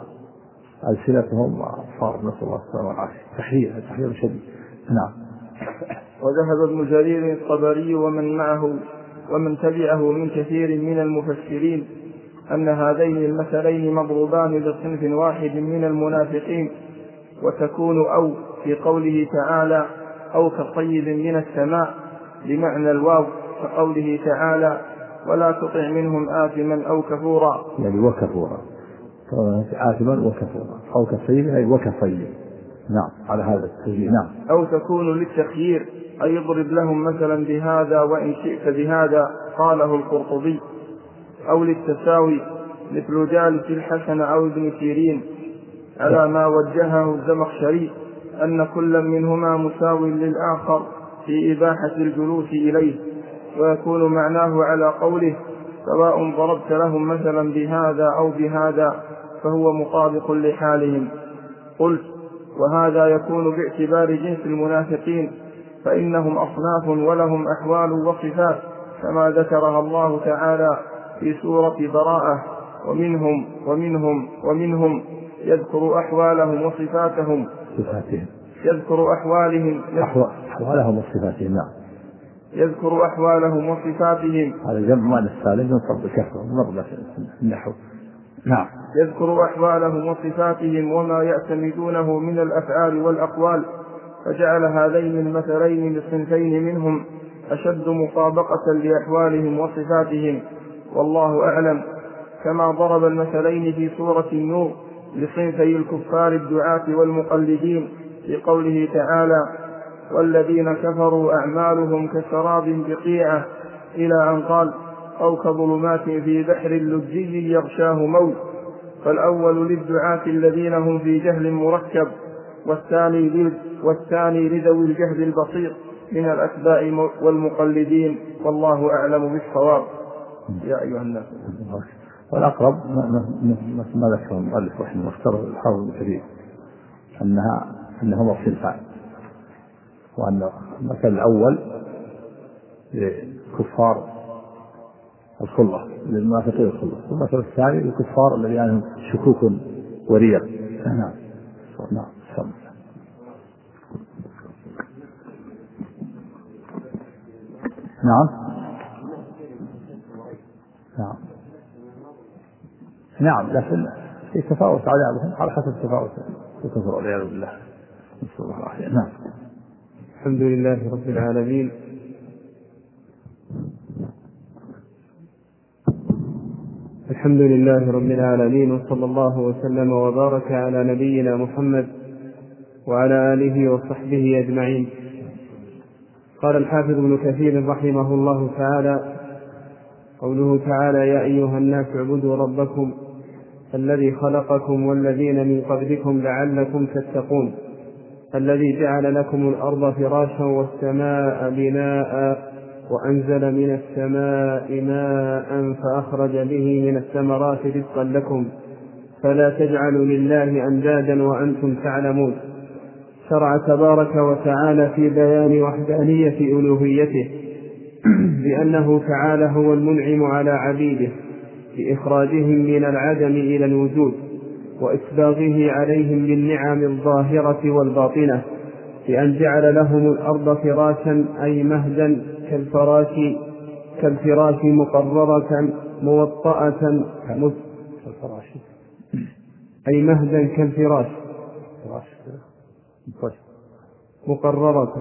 وألسنتهم وأبصارهم، نسأل الله السلامة والعافية. تحذير تحذير شديد. نعم.
وذهب ابن جرير الطبري ومن معه ومن تبعه من كثير من المفسرين أن هذين المثلين مضروبان بصنف واحد من المنافقين، وتكون أو في قوله تعالى أو كصيب من السماء بمعنى الواو، كقوله تعالى ولا تطع منهم آثما أو كفورا،
يعني وكفورا، آثما وكفورا، أو كصيب أي وكصيب. نعم، على هذا التوجيه. نعم.
أو تكون للتخيير أي يضرب لهم مثلا بهذا وإن شئت بهذا، قاله القرطبي. أو للتساوي مثل جالس الحسن أو ابن سيرين، على ما وجهه الزمخشري أن كل منهما مساو للآخر في إباحة الجلوس إليه، ويكون معناه على قوله سواء ضربت لهم مثلا بهذا أو بهذا فهو مطابق لحالهم. قلت: وهذا يكون باعتبار جنس المنافقين، فإنهم أصناف ولهم أحوال وصفات كما ذكرها الله تعالى في سورة براءة: ومنهم ومنهم ومنهم، يذكر أحوالهم وصفاتهم
صفاتهم
يذكر أحوالهم
أحوالهم وصفاتهم. نعم.
يذكر أحوالهم وصفاتهم
هذا جمع معنى السالم ينصب بكثرة مر النحو. نعم.
يذكر أحوالهم وصفاتهم وما يعتمدونه من الأفعال والأقوال، فجعل هذين المثلين لصنفين منهم أشد مطابقة لأحوالهم وصفاتهم، والله أعلم. كما ضرب المثلين في سورة النور لصنفي الكفار الدعاة والمقلدين في قوله تعالى: والذين كفروا أعمالهم كسراب بقيعة، إلى أن قال: أو كظلمات في بحر لجي يغشاه موج. فالأول للدعاة الذين هم في جهل مركب، والثاني والثاني لذوي الجهل البسيط من الأتباع والمقلدين، والله أعلم بالصواب. يا أيها الناس.
والأقرب ما ذكر المؤلف رحمه الله اختار الحافظ الكبير أنها أنهما صنفان، وأن المثل الأول لكفار الخلة للمنافقين الخلة، والمثل الثاني للكفار الذين يعني شكوك وريب. نعم. نعم. نعم. نعم. نعم، لكن في تفاوت عذابهم على حسب تفاوت الكفر والعياذ بالله، نسأل الله العافية. نعم.
الحمد لله رب العالمين، الحمد لله رب العالمين، وصلى الله وسلم وبارك على نبينا محمد وعلى آله وصحبه أجمعين. قال الحافظ ابن كثير رحمه الله تعالى: قوله تعالى: يا أيها الناس اعبدوا ربكم الذي خلقكم والذين من قبلكم لعلكم تتقون، الذي جعل لكم الأرض فراشا والسماء بناء وأنزل من السماء ماء فأخرج به من الثمرات رزقا لكم فلا تجعلوا لله أندادا وأنتم تعلمون. شرع تبارك وتعالى في بيان وحدانية ألوهيته بأنه تعالى هو المنعم على عبيده بإخراجهم من العدم إلى الوجود، وإسباغه عليهم بالنعم الظاهرة والباطنة، بأن جعل لهم الأرض فراشا أي مهدا كالفراش كالفراش مقررة موطأة أي مهدا كالفراش مقررة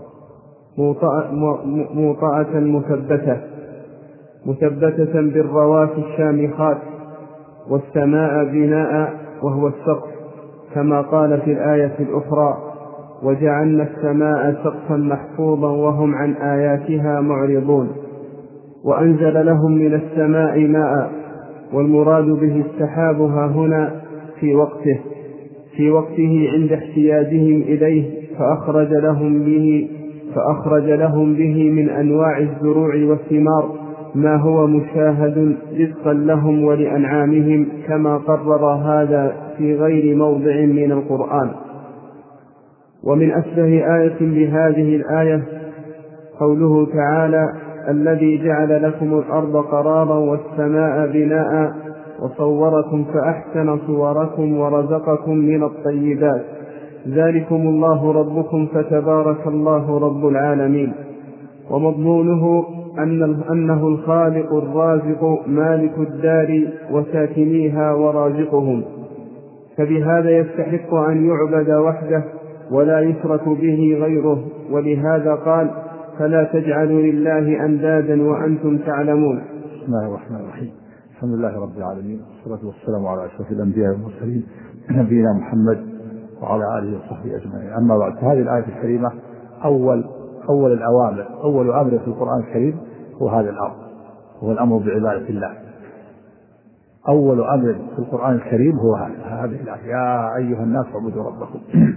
موطأة مثبتة مثبتة بالرواسي الشامخات، والسماء بناء وهو السقف، كما قال في الآية الأخرى: وجعلنا السماء سقفا محفوظا وهم عن آياتها معرضون. وأنزل لهم من السماء ماء، والمراد به السحاب ها هنا في وقته في وقته عند احتياجهم إليه، فأخرج لهم به فأخرج لهم به من أنواع الزروع والثمار ما هو مشاهد رزقا لهم ولأنعامهم، كما قرر هذا في غير موضع من القرآن. ومن أشبه آية بهذه الآية قوله تعالى: الذي جعل لكم الأرض قرارا والسماء بناء وصوركم فأحسن صوركم ورزقكم من الطيبات، ذلكم الله ربكم فتبارك الله رب العالمين. ومضمونه أن أنه الخالق الرازق مالك الدار وساكنيها ورازقهم، فبهذا يستحق أن يعبد وحده ولا يشرك به غيره. ولهذا قال: فلا تجعلوا لله أندادا وأنتم تعلمون.
بسم الله الرحمن الرحيم. الحمد لله رب العالمين، والصلاة والسلام على أشرف الأنبياء والمرسلين نبينا محمد وعلى آله وصحبه أجمعين. أما بعد، هذه الآية الكريمة أول أول الأوامر أول أمر في القرآن الكريم هو هذا الأمر، هو الأمر بعبادة الله. أول أمر في القرآن الكريم هو هذه الآية: يا أيها الناس اعبدوا ربكم.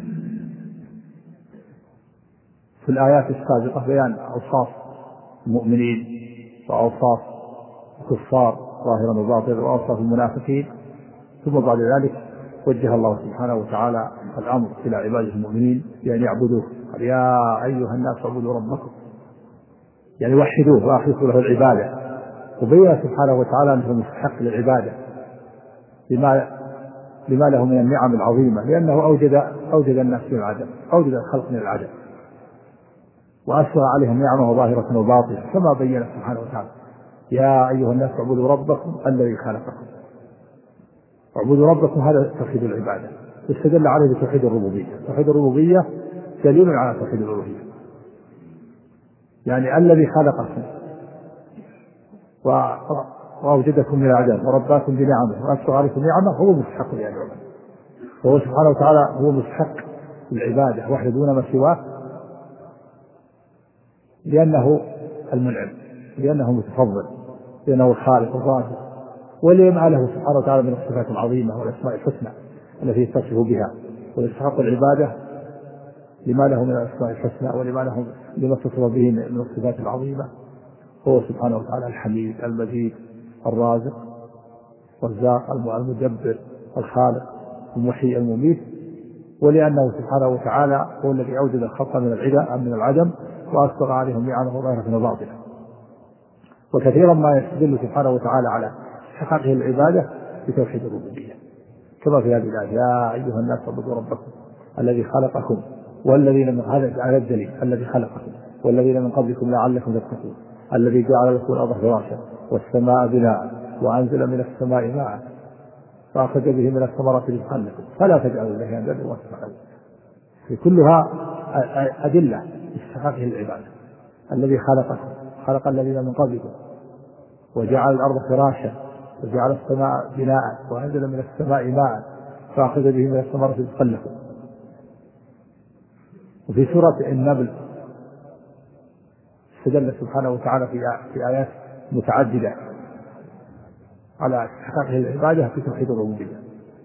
في الآيات السابقة بيان أوصاف المؤمنين وأوصاف الكفار ظاهرا وباطنا وأوصاف المنافقين، ثم بعد ذلك وجه الله سبحانه وتعالى الأمر إلى عباده المؤمنين بأن يعبدوه. قال: يا أيها الناس اعبدوا ربكم، يعني وحدوه وأخلصوا له العبادة. وبين سبحانه وتعالى أنه مستحق للعبادة لما لما له من النعم العظيمة، لأنه أوجد أوجد الناس من العدم، أوجد الخلق من العدم، وأسرى عليهم نعمه ظاهرة وباطنة، كما بين سبحانه وتعالى: يا أيها الناس اعبدوا ربكم الذي خلقكم. اعبدوا ربكم، هذا توحيد العبادة، استدل عليه بتوحيد الربوبية. توحيد الربوبية دليل على توحيد الألوهية، يعني الذي خلقكم وأوجدكم من العدم ورباكم بنعمه وأسرى عليكم نعمه هو مستحق لأن يعبد. وهو سبحانه وتعالى هو مستحق للعبادة وحده دون ما سواه، لأنه المنعم، لأنه متفضل، لأنه الخالق الرازق، ولما له سبحانه وتعالى من الصفات العظيمة والأسماء الحسنى التي يتصف بها، ويستحق العبادة لما له من الأسماء الحسنى ولما له لما اتصف به من الصفات العظيمة. هو سبحانه وتعالى الحميد المجيد الرازق الرزاق المدبر الخالق المحيي المميت، ولأنه سبحانه وتعالى هو الذي أوجد الخلق من العدم من العدم وأسبغ عليهم نعمه ظاهرة وباطنة. وكثيرا ما يستدل سبحانه وتعالى على حقه العبادة بتوحيد الربوبية، كما في هذه الآية: يا أيها الناس اعبدوا ربكم الذي خلقكم والذين من هذا على الدليل الذي خلقكم والذين من قبلكم لعلكم تتقون، الذي جعل لكم الأرض فراشا والسماء بناء وأنزل من السماء ماء فأخرج به من الثمرات رزقا لكم فلا تجعلوا لله أندادا وأنتم تعلمون. في كلها أدلة استحقاقه العبادة. الذي خلقكم خلق الذين من قبلكم وجعل الأرض فراشا وجعل السماء بناء وأنزل من السماء ماء فأخرج به من الثمرات رزقا لكم. وفي سورة النمل استدل سبحانه وتعالى في آيات متعددة على استحقاقه العبادة في توحيد الربوبية.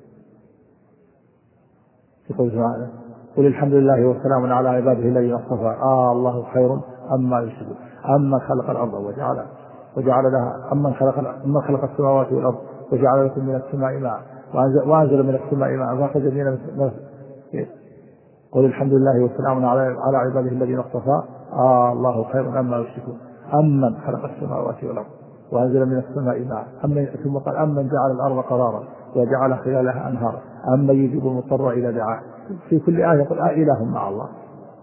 يقول سبحانه: قل الحمد لله وسلام على عباده الذين اصطفى آه الله خير أما يشركون أما خلق الأرض وجعل وجعل لها أمن خلق أمن خلق السماوات والأرض وجعل لكم من السماء ماء وأنزل, وأنزل من السماء ماء فأخرج من قل الحمد لله وسلام على على عباده الذين اصطفى آه الله خير أما يشركون أمن خلق السماوات والأرض وأنزل من السماء ماء أمن ثم قال أمن جعل الأرض قرارا وجعل خلالها أنهارا أمن يجيب المضطر إلى دعاء. في كل آية يقول آه إله مع الله،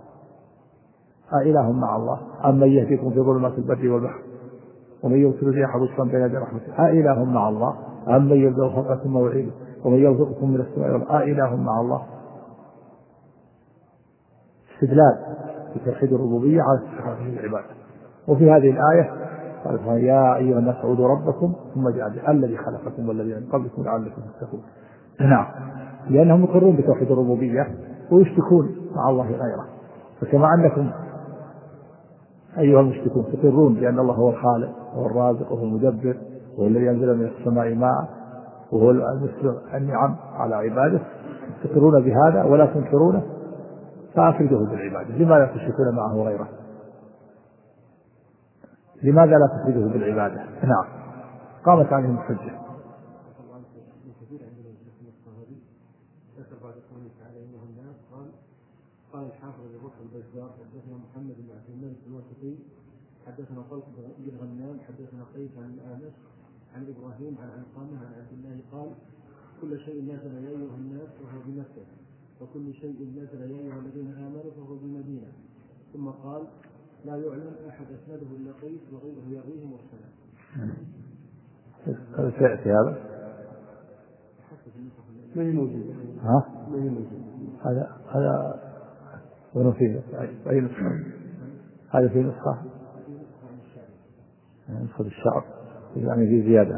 أإله مع الله أم من يهديكم في ظلمات البر والبحر ومن يرسل الرياح بشرا بين يدي رحمته أإله مع الله أم من يبدأ الخلق ثم يعيده ومن يرزقكم من السماء والأرض أإله مع الله. استدلال بتوحيد الربوبية على استحقاق العبادة. وفي هذه الآية قال يا أيها الناس اعبدوا ربكم ثم جعل الذي خلقكم والذين من قبلكم لعلكم تتقون. نعم، لأنهم يقرون بتوحيد الربوبية ويشركون مع الله غيره. فكما أنكم أيها المشركون تقرون بأن الله هو الخالق وهو الرازق وهو المدبر وهو الذي ينزل من السماء ماء وهو المسلم النعم على عباده، تقرون بهذا ولا تنكرونه، فأفرده بالعبادة. لماذا تشركون معه غيره؟ لماذا لا تفرده بالعبادة؟ نعم، قامت عليهم الحجة.
قال الحافظ ابو بكر البزار حدثنا محمد بن عبد الملك الواسطي حدثنا طلق بن غنام حدثنا قيس عن الأعمش عن ابراهيم عن علقمه عن عبد الله قال كل شيء نزل يا ايها الناس وهو بمكه وكل شيء نزل يا ايها الذين امنوا فهو بمدينه. ثم قال لا يعلم احد اسنده الا قيس وغيره يرويه مرسلا.
هذا سيأتي هذا
ما هي موجود.
ها؟
ما هي موجود.
هذا هذا ونفيه أي نسخة؟ هذا في نسخة نسخة الشعر يعني في زيادة.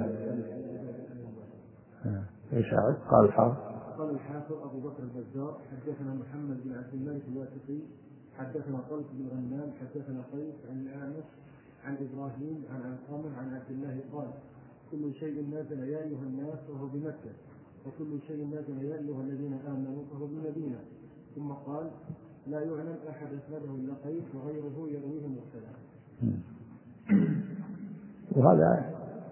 ايش قال الحافظ؟
قال الحافظ ابو بكر البزار حدثنا محمد بن عبد الملك الواسطي حدثنا طلق بن غنام حدثنا قيس عن الأعمش عن ابراهيم عن علقمه عن عبد الله قال كل شيء نازل يا ايها الناس وهو بمكه وكل شيء نازل يا ايها الذين امنوا فهو بمدينه. ثم قال لا يعلم احد اسنده الا قيس وغيره يرويه مرسلا.
وهذا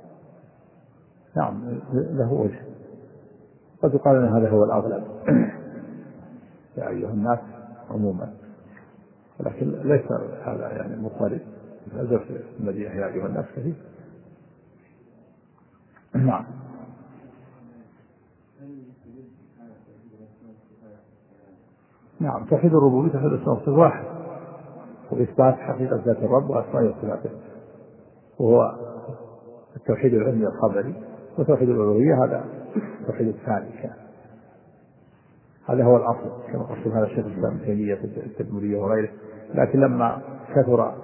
نعم له وجه، قد يقال ان هذا هو الاغلب يا ايها الناس عموما، ولكن ليس هذا يعني مضطرد. نزل في المدينه يا ايها الناس كثير. نعم. نعم، توحيد الربوبية توحيد الأسماء والصفات واحد، وإثبات حقيقة ذات الرب وأسمائه وصفاته، وهو التوحيد العلمي الخبري. وتوحيد الألوهية هذا التوحيد الثاني كان، هذا هو الأصل كما قصد هذا الشيخ الإسلام ابن تيمية في التدمرية وغيره. لكن لما كثر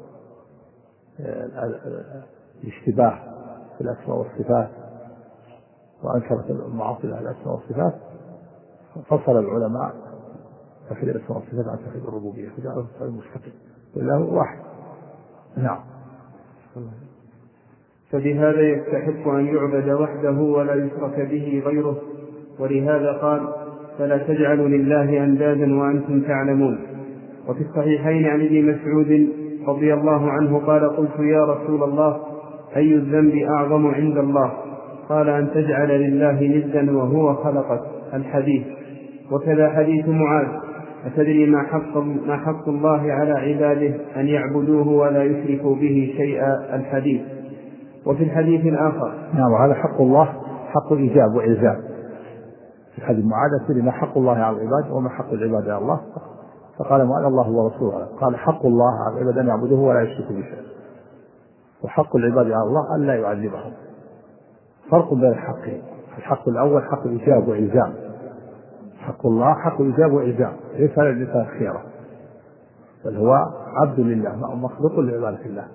الاشتباه في الأسماء والصفات وأنكرت المعاصي على الأسماء والصفات فصل العلماء توحيد الأسماء والصفات عن توحيد الربوبية فجعله توحيد مستقل والله واحد. نعم.
فبهذا يستحق أن يعبد وحده ولا يشرك به غيره، ولهذا قال فلا تجعلوا لله أندادا وأنتم تعلمون. وفي الصحيحين عن ابن مسعود رضي الله عنه قال قلت يا رسول الله أي الذنب أعظم عند الله؟ قال أن تجعل لله ندا وهو خلقك. الحديث. وكذا حديث معاذ أتدري ما حق, ما حق الله على عباده أن يعبدوه ولا يشركوا به شيئا. الحديث. وفي الحديث الآخر
نعم، وهذا حق الله حق الإيجاب وإلزام. في الحديث معاذ أتدري ما حق الله على العباد وما حق العباد على الله؟ فقال معاذ الله ورسوله. قال حق الله على العباد أن يعبدوه ولا يشركوا به شيئا، وحق العباد على الله أن لا يعذبهم. فرق بين الحقين، الحق الأول حق الإيجاب وإلزام، حق الله حق الإيجاب وإلزام، ليس للإنسان خيره، بل هو عبد لله مخلوق لعبادة الله.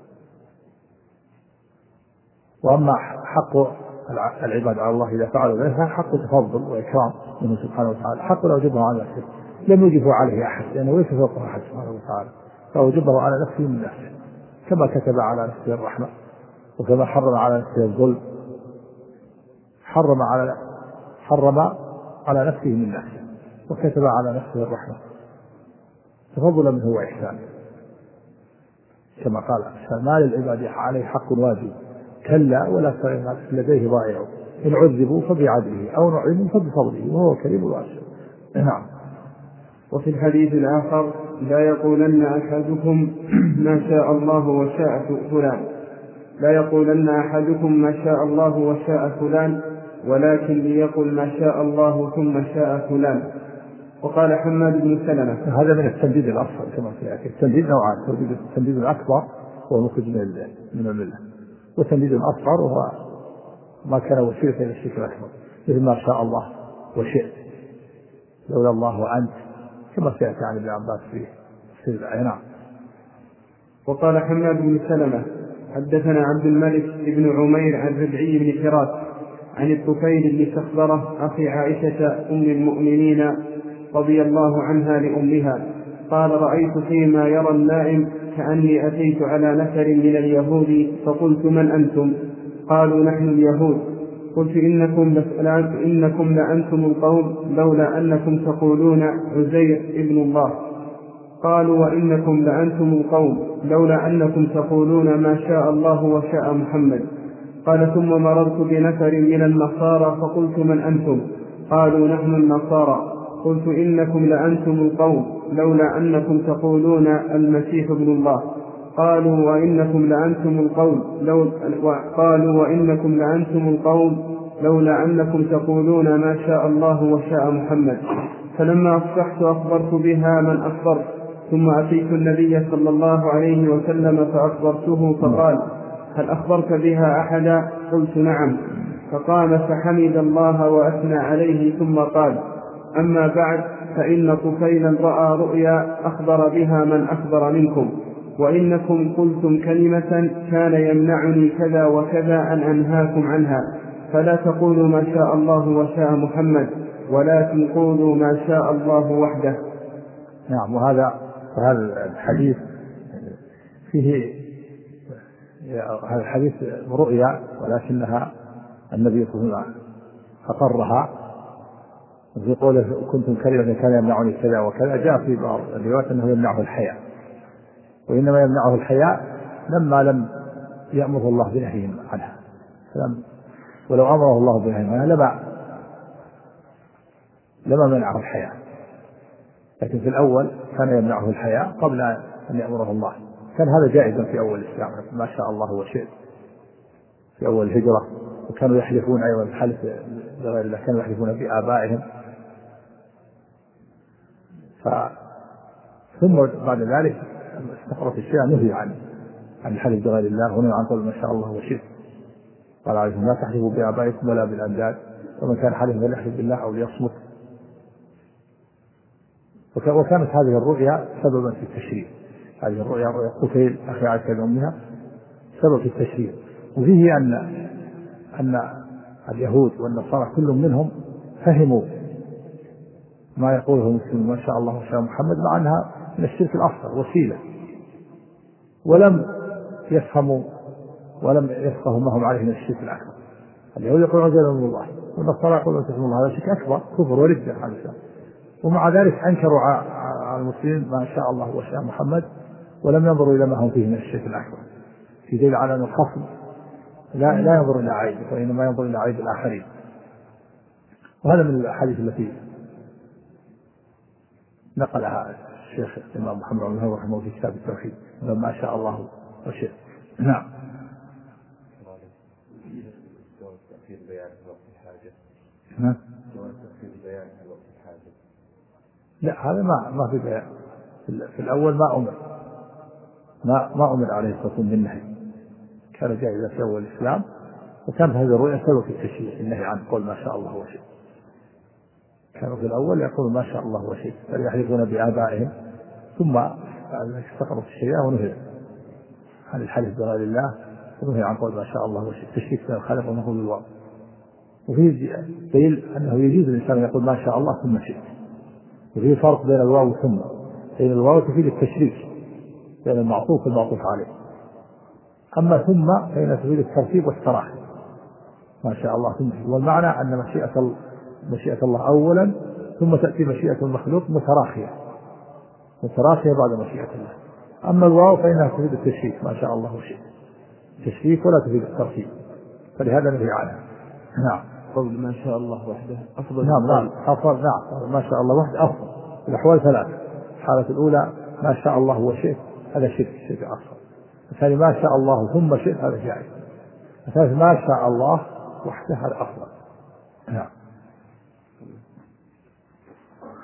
وأما حق العباد على الله إذا فعلوا ذلك حق تفضل وإكرام منه سبحانه وتعالى، حق لا يوجبه على نفسه، لم يوجبه عليه أحد لأنه ليس فوقه أحد سبحانه وتعالى، فوجبه على نفسه من نفسه، كما كتب على نفسه الرحمة وكما حرم على نفسه الظلم، حرم على حرم على نفسه من نفسه وكتب على نفسه الرحمة تفضلا منه وإحسانا، كما قال ما للعباد عليه حق واجب كلا ولا لديه ضائع إن عذبوا فبعدله أو نعموا فبفضله وهو كريم واسع. نعم.
وفي الحديث الآخر لا يقولن أحدكم ما شاء الله وشاء فلان لا يقولن أحدكم ما شاء الله وشاء فلان ولكن ليقل ما شاء الله ثم شاء فلان. وقال حماد بن سلمة.
هذا من التنديد الأصغر كما سيأتي. التنديد نوعان: التنديد الأكبر وهو المخرج من الملة، والتنديد الأصغر وهو ما كان وسيلة إلى الشرك الأكبر، مثل ما شاء الله وشئت، لولا الله وأنت، كما سيأتي عن ابن عباس في سير الآية. نعم.
وقال حماد بن سلمة حدثنا عبد الملك بن عمير عن ربعي بن فراس عن الطفيل بن سخبرة أخي عائشة أم المؤمنين رضي الله عنها لأمها قال: رأيت فيما يرى النائم كأني أتيت على نفر من اليهود فقلت: من أنتم؟ قالوا: نحن اليهود. قلت: إنكم, إنكم لأنتم القوم لولا أنكم تقولون عزير ابن الله. قالوا: وإنكم لأنتم القوم لولا أنكم تقولون ما شاء الله وشاء محمد. قال: ثم مررت بنفر من النصارى فقلت: من أنتم؟ قالوا: نحن النصارى. قلت: إنكم لأنتم القوم لولا أنكم تقولون المسيح ابن الله. قالوا: وإنكم لأنتم القوم لو قالوا وإنكم لأنتم القوم لولا أنكم تقولون ما شاء الله وشاء محمد. فلما أصبحت أخبرت بها من أخبرت، ثم أتيت النبي صلى الله عليه وسلم فأخبرته فقال: هل أخبرت بها أحدا؟ قلت: نعم. فقام فحمد الله وأثنى عليه ثم قال: أما بعد، فإن طفيلا رأى رؤيا أخبر بها من أخبر منكم، وإنكم قلتم كلمة كان يمنعني كذا وكذا أن أنهاكم عنها، فلا تقولوا ما شاء الله وشاء محمد، ولكن قولوا ما شاء الله وحده.
نعم. وهذا هذا الحديث فيه هذا الحديث رؤيا، ولكنها النبي صلى الله عليه وسلم أقرها في قوله: كنتم كلمة كان يمنعني كذا وكذا. جاء في بعض الروايات أنه يمنعه الحياء، وإنما يمنعه الحياء لما لم يأمره الله بنهيهم عنها، ولو أمره الله بنهيهم عنها لما لما منعه الحياء، لكن في الأول كان يمنعه الحياء قبل أن يأمره الله. كان هذا جائزا في أول الإسلام، ما شاء الله وشئت في أول الهجرة. وكانوا يحلفون أيضا الحلف بغير الله، كانوا يحلفون بآبائهم. ف... ثم بعد ذلك استقرت الشيعة نهي عن عن الحلف بغير الله، ونهي عن قول ما شاء الله وشئت. قال عليهم: لا تحلفوا بآبائكم ولا بالأنداد، ومن كان حلف فليحلف بالله أو ليصمت. وكانت هذه الرؤيا سببا في التشريع. هذه الرؤيا رؤيا طفيل أخي عائشة أمها سبب في التشريع. وفيه أن أن اليهود والنصارى كل منهم فهموا ما يقوله المسلمون ما شاء الله وشاء محمد، مع أنها من الشرك الأصغر وسيلة، ولم يفهموا ولم يفقهوا ما هم عليه من الشرك الأكبر. اليهود يقولون عزير ابن الله، والنصارى يقولون عزير ابن الله. هذا شرك أكبر، كفر وردة على الإسلام. ومع ذلك أنكروا على المسلمين ما شاء الله وشاء محمد، ولم ينظروا إلى ما هم فيه من الشرك الأكبر، في دليل على أن الخصم لا لا ينظر إلى عيب، وإنما ينظر إلى عيب الآخرين. وهذا من الأحاديث التي نقلها الشيخ الإمام محمد بن عبد الوهاب رحمه الله في كتاب التوحيد: ما شاء الله وشئت. نعم. ها؟ لا، هذا ما ما في بيان. في الأول ما أمر ما ما أمر عليه الصلاة والسلام بالنهي، كان جائزا في أول الإسلام. وكانت هذه الرؤيا سبب في التشريع النهي عن قول ما شاء الله وشئت. كانوا في الأول يقول ما شاء الله وشئت، فليحلفون بآبائهم، ثم استقرت الشريعة ونهي عن الحلف بغير الله، ونهي عن قول ما شاء الله وشئت، تشريك بين الخالق والمخلوق بالواو. وفيه دليل أنه يجوز الإنسان يقول ما شاء الله ثم شئت. وفيه فرق بين الواو ثم، بين الواو تفيد التشريك بين المعطوف والمعطوف عليه، أما ثم فإنها تفيد الترتيب والتراخي. ما شاء الله ثم، والمعنى أن مشيئة مشيئة الله أولا، ثم تأتي مشيئة المخلوق متراخية متراخية بعد مشيئة الله. أما الواو فإنها تفيد التشريك، ما شاء الله وشئت، تشريك ولا تفيد الترتيب، فلهذا نهي عنها. نعم.
قول ما شاء الله وحده أفضل.
نعم نعم أفضل. نعم ما شاء الله وحده أفضل. الأحوال ثلاث: الحالة الأولى ما شاء الله وشئت، هذا شرك شرك أصغر. الثاني ما شاء الله ثم شئت، هذا جائز. الثالث ما شاء الله وحده، هذا أفضل. نعم.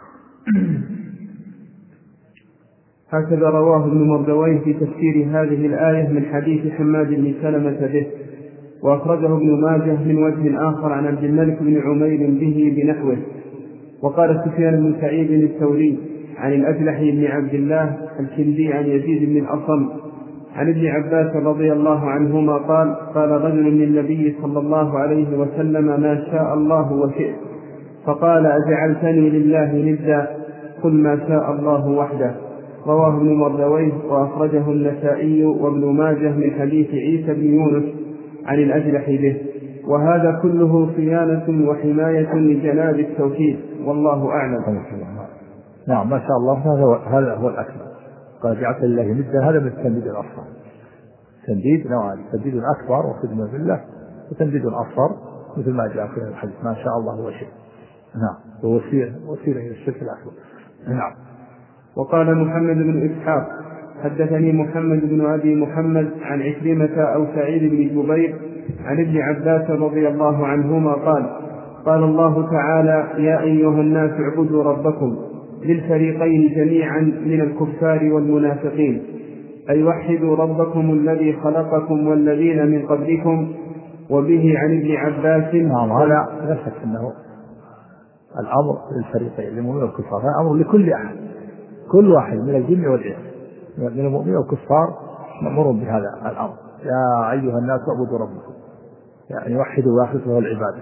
هكذا رواه ابن مردويه في تفسير هذه الآية من حديث حماد بن سلمة به، وأخرجه ابن ماجه من وجه آخر عن عبد الملك بن عمير به بنحوه. وقال سفيان بن سعيد الثوري عن الأجلح بن عبد الله الكندي عن يزيد بن الأصم عن ابن عباس رضي الله عنهما قال: قال رجل للنبي صلى الله عليه وسلم: ما شاء الله وشئت. فقال: أجعلتني لله ندا؟ قل ما شاء الله وحده. رواه ابن مردويه وأخرجه النسائي وابن ماجه من حديث عيسى بن يونس عن الأجلح به. وهذا كله صيانة وحماية لجناب التوحيد، والله أعلم.
نعم، ما شاء الله، هذا هو الأكبر. قال: جعلت لله ندا، هذا من التنديد الأصغر. تنديد نوعان: تنديد أكبر وخدمة بالله، وتنديد أصغر مثل ما جاء في الحديث ما شاء الله وشئ. نعم، ووسيلة وسيلة إلى الشرك الأكبر. نعم.
وقال محمد بن إسحاق: حدثني محمد بن أبي محمد عن عكرمة أو سعيد بن جبير عن ابن عباس رضي الله عنهما قال: قال الله تعالى: يا أيها الناس اعبدوا ربكم، للفريقين جميعا من الكفار والمنافقين، أي وحدوا ربكم الذي خلقكم والذين من قبلكم. وبه عن ابن عباس.
نعم، هذا لا شك أنه الأمر للفريقين، للمؤمنين والكفار، هذا أمر لكل أحد، كل واحد من الجن والإنس، من المؤمنين والكفار مأمور بهذا الأمر. يا أيها الناس اعبدوا ربكم، يعني وحدوا واخلصوا له العبادة.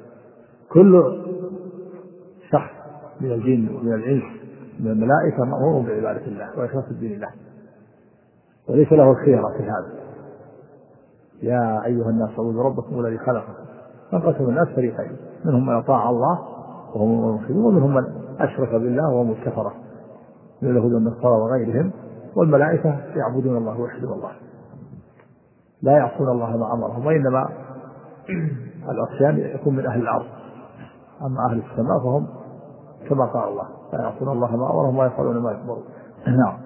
كل شخص من الجن ومن الإنس من الملائكة مأمور بعبادة الله وإخلاص الدين الله، وليس له الخيرة في هذا. يا أيها الناس اعبدوا ربكم الذي خلقكم. فانقسم الناس فريقين: منهم من أطاع الله وهم الموحدون، ومنهم من أشرك بالله وهم الكفرة من اليهود والنصارى وغيرهم. والملائكة يعبدون الله ويوحدون الله، لا يعصون الله ما أمرهم، وإنما العصيان يكون من أهل الأرض. أما أهل السماء فهم كما قال الله: لا يعصون الله ما أمرهم ويفعلون ما يأمرون. نعم.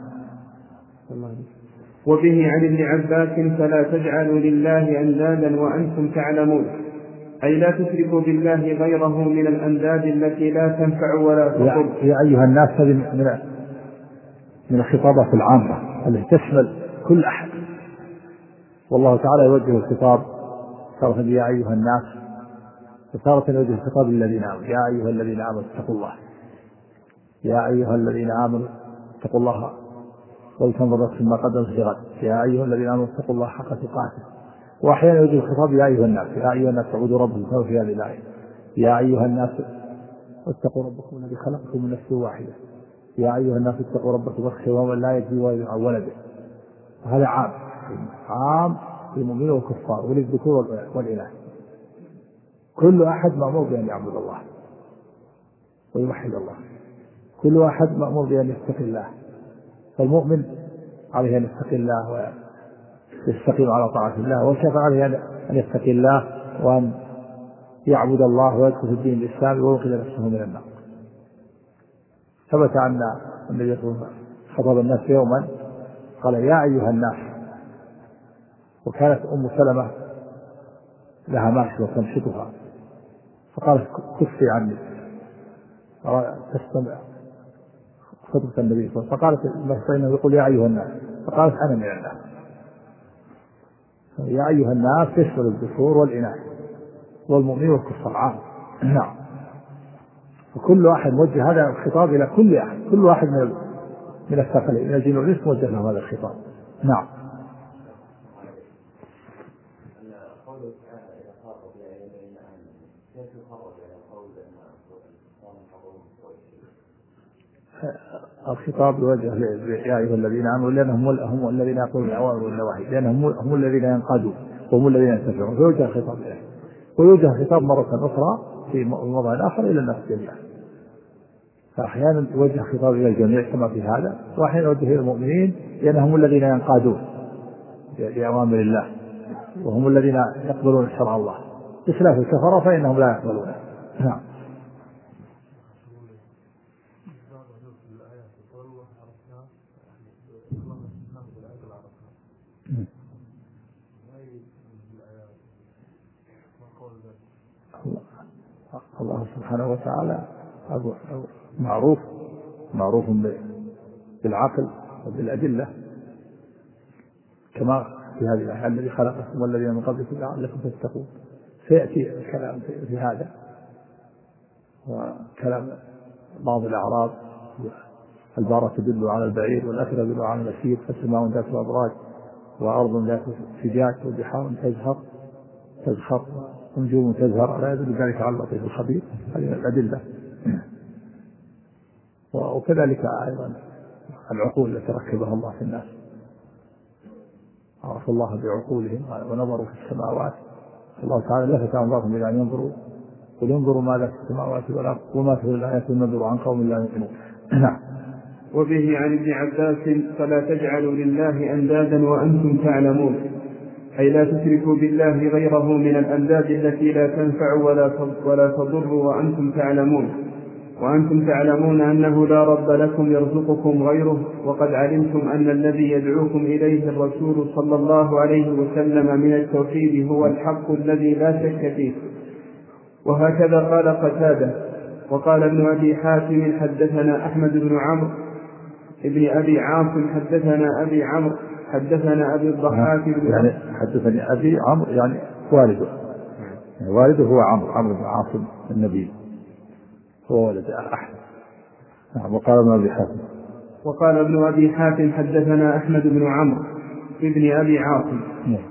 وبه عن ابن عباس: فلا تجعلوا لله أندادا وأنتم تعلمون، أي لا تشركوا بالله غيره من الأنداد التي لا تنفع ولا تضر.
يا أيها الناس، هذه من من الخطابات العامة التي تشمل كل أحد، والله تعالى يوجه الخطاب تارة يا أيها الناس، وتارة يوجه الخطاب للذين آمنوا: يا أيها الذين آمنوا اتقوا الله، يا أيها الذين آمنوا اتقوا الله ولتنظر نفس ما قدمت لغد، يا أيها الذين آمنوا اتقوا الله حق تقاته. وأحيانا يوجه الخطاب يا أيها الناس: يا أيها الناس اعبدوا ربكم، في هذه الآية يا أيها الناس اتقوا ربكم الذي خلقكم من نفس واحدة، يا أيها الناس اتقوا ربكم واخشوا يوما لا يجزي والد عن ولده. هذا عام عام للمؤمنين والكفار وللذكور والإناث. كل أحد مأمور بأن يعبد الله ويوحد الله، كل واحد مأمور بأن يتقي الله. فالمؤمن عليه أن يتقي الله ويستقيم على طاعة الله، والكافر عليه أن يتقي الله وأن يعبد الله ويدخل في الدين الإسلامي ويوقظ نفسه من النار. ثبت أن النبي صلى الله عليه وسلم خطب الناس يوما قال: يا أيها الناس. وكانت أم سلمة لها ماشية وتمشطها، فقالت: كفي عني تستمع خطبة النبي صلى الله عليه وسلم. فقالت: فإنه يقول يا أيها الناس، فقالت: أنا من الناس. يا أيها الناس تشمل الذكور والإناث والمؤمنين والكفار عام. نعم. فكل واحد موجه، هذا الخطاب إلى كل أحد، كل واحد من من الثقلين من الجن والإنس موجه له هذا الخطاب. نعم. الخطاب يوجه يا أيها الذين آمنوا، لأنهم هم الذين يقولون الأوامر والنواهي، لأنهم هم الذين ينقادون وهم الذين ينتفعون، فيوجه الخطاب إليه. ويوجه الخطاب مرة أخرى في موضع آخر إلى الناس جميعا. فأحيانا يوجه خطاب إلى الجميع كما في هذا، وأحيانا يوجه إلى المؤمنين لأنهم الذين ينقادون لأوامر الله وهم الذين يقبلون شرع الله، بخلاف الكفرة فإنهم لا يقبلونه. نعم. الله سبحانه وتعالى معروف معروف بالعقل وبالأدلة، كما في هذه الآية الذي خلقكم والذين من قبلكم لعلكم تتقون. سيأتي الكلام في هذا، وكلام بعض الأعراب البارة تدل على البعير والأثر تدل على المسير، فالسماء ذات الأبراج وأرض ذات فجاج وبحار تزهر تزخر ونجوم تزهر، لا يدل ذلك على اللطيف الخبير. هذه الأدلة. وكذلك أيضا العقول التي ركبها الله في الناس، عرفوا الله بعقولهم ونظروا في السماوات. الله تعالى لفت أنظارهم إلى أن ينظروا قل انظروا ماذا في السماوات والأرض وما في الآيات والنذر عن قوم لا يؤمنون. نعم.
وبه عن ابن عباس فلا تجعلوا لله أندادا وأنتم تعلمون، أي لا تشركوا بالله غيره من الأنداد التي لا تنفع ولا ولا تضر وأنتم تعلمون وأنتم تعلمون أنه لا رب لكم يرزقكم غيره، وقد علمتم أن الذي يدعوكم إليه الرسول صلى الله عليه وسلم من التوحيد هو الحق الذي لا شك فيه. وهكذا قال قتادة. وقال ابن أبي حاتم حدثنا أحمد بن عمرو ابن أبي عاصم حدثنا أبي عمرو حدثنا أبي الضحاك بن
يعني حدثني أبي عمرو يعني والده، يعني والده هو عمرو عمرو بن عاصم النبي، هو ولد أحمد. نعم. وقال ابن أبي حاتم
وقال ابن أبي حاتم حدثنا أحمد بن عمرو ابن أبي عاصم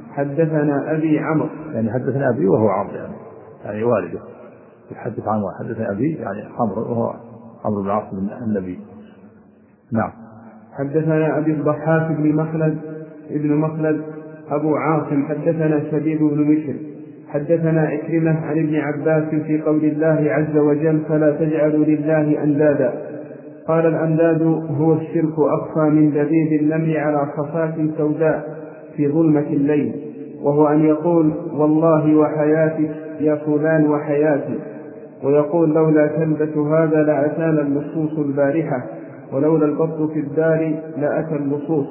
حدثنا أبي عمرو،
يعني حدثنا أبي وهو عمرو، يعني يعني والده يحدث عن والد. حدثنا أبي يعني عمرو وهو عمرو بن عاصم النبي. نعم.
حدثنا أبي الضحاك بن مخلد ابن مخلد أبو عاصم حدثنا شبيب بن مشر حدثنا إكرمة عن ابن عباس في قول الله عز وجل فلا تجعلوا لله أندادا. قال الأنداد هو الشرك أخفى من دبيب النمل على صفات سوداء في ظلمة الليل، وهو أن يقول والله وحياتك يا فلان وحياتي، ويقول لولا كلبة هذا لأتانا اللصوص البارحة، ولولا البط في الدار لأتى اللصوص.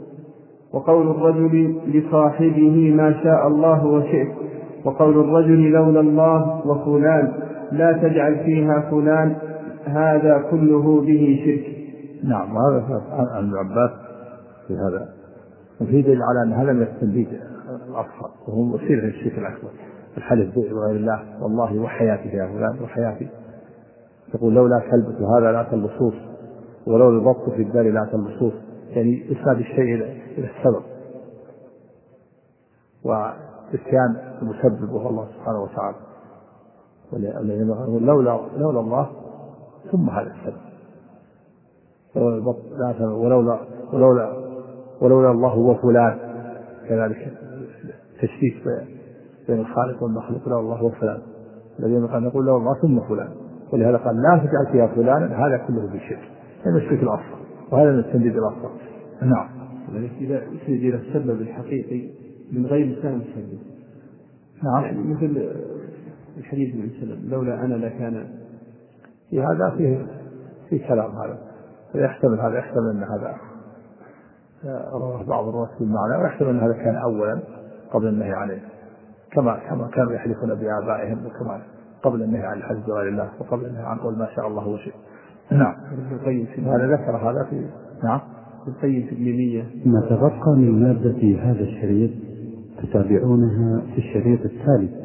وقول الرجل لصاحبه ما شاء الله وشئت، وقول الرجل لولا الله وفلان لا تجعل فيها فلان، هذا كله به شرك.
نعم. وهذا عن ابن عباس في هذا وفي دليل على أن هذا من التنديد الأصغر، وهو مصير في الشرك الأكبر، الحلف بغير الله والله وحياتك يا فلان وحياتي، تقول لولا كلبة هذا لأتى اللصوص ولولا البط في الدار لأتى اللصوص، يعني إسناد الشيء إلى السبب، وإتيان المسبب وهو الله سبحانه وتعالى، لولا لولا الله ثم هذا السبب، لولا البط ولولا ولولا ولولا الله هو فلان، كذلك تشريك بين الخالق والمخلوق، لولا الله هو فلان، الذين قال نقول لولا الله ثم فلان، ولهذا قال لا تجعل فيها فلانا، هذا كله بالشرك، هذا الشرك الأصغر، وهذا من التنديد الأصغر. نعم.
إذا أسند إلى السبب الحقيقي من غير لسان المسبب،
نعم،
يعني مثل الحديث عن سلم لولا أنا لكان،
في هذا فيه في كلام، هذا يحتمل هذا يحتمل أن هذا رواه بعض الرواة بالمعنى، ويحتمل أن هذا كان أولا قبل النهي عليه، كما كما كانوا يحلفون بآبائهم، وكما قبل النهي عن الحلف بغير الله، وقبل النهي عن قول ما شاء الله وشئ. نعم. هذا ذكر هذا في نعم
القيم في الميمية.
ما تبقى من مادة هذا الشريط تتابعونها في الشريط التالي.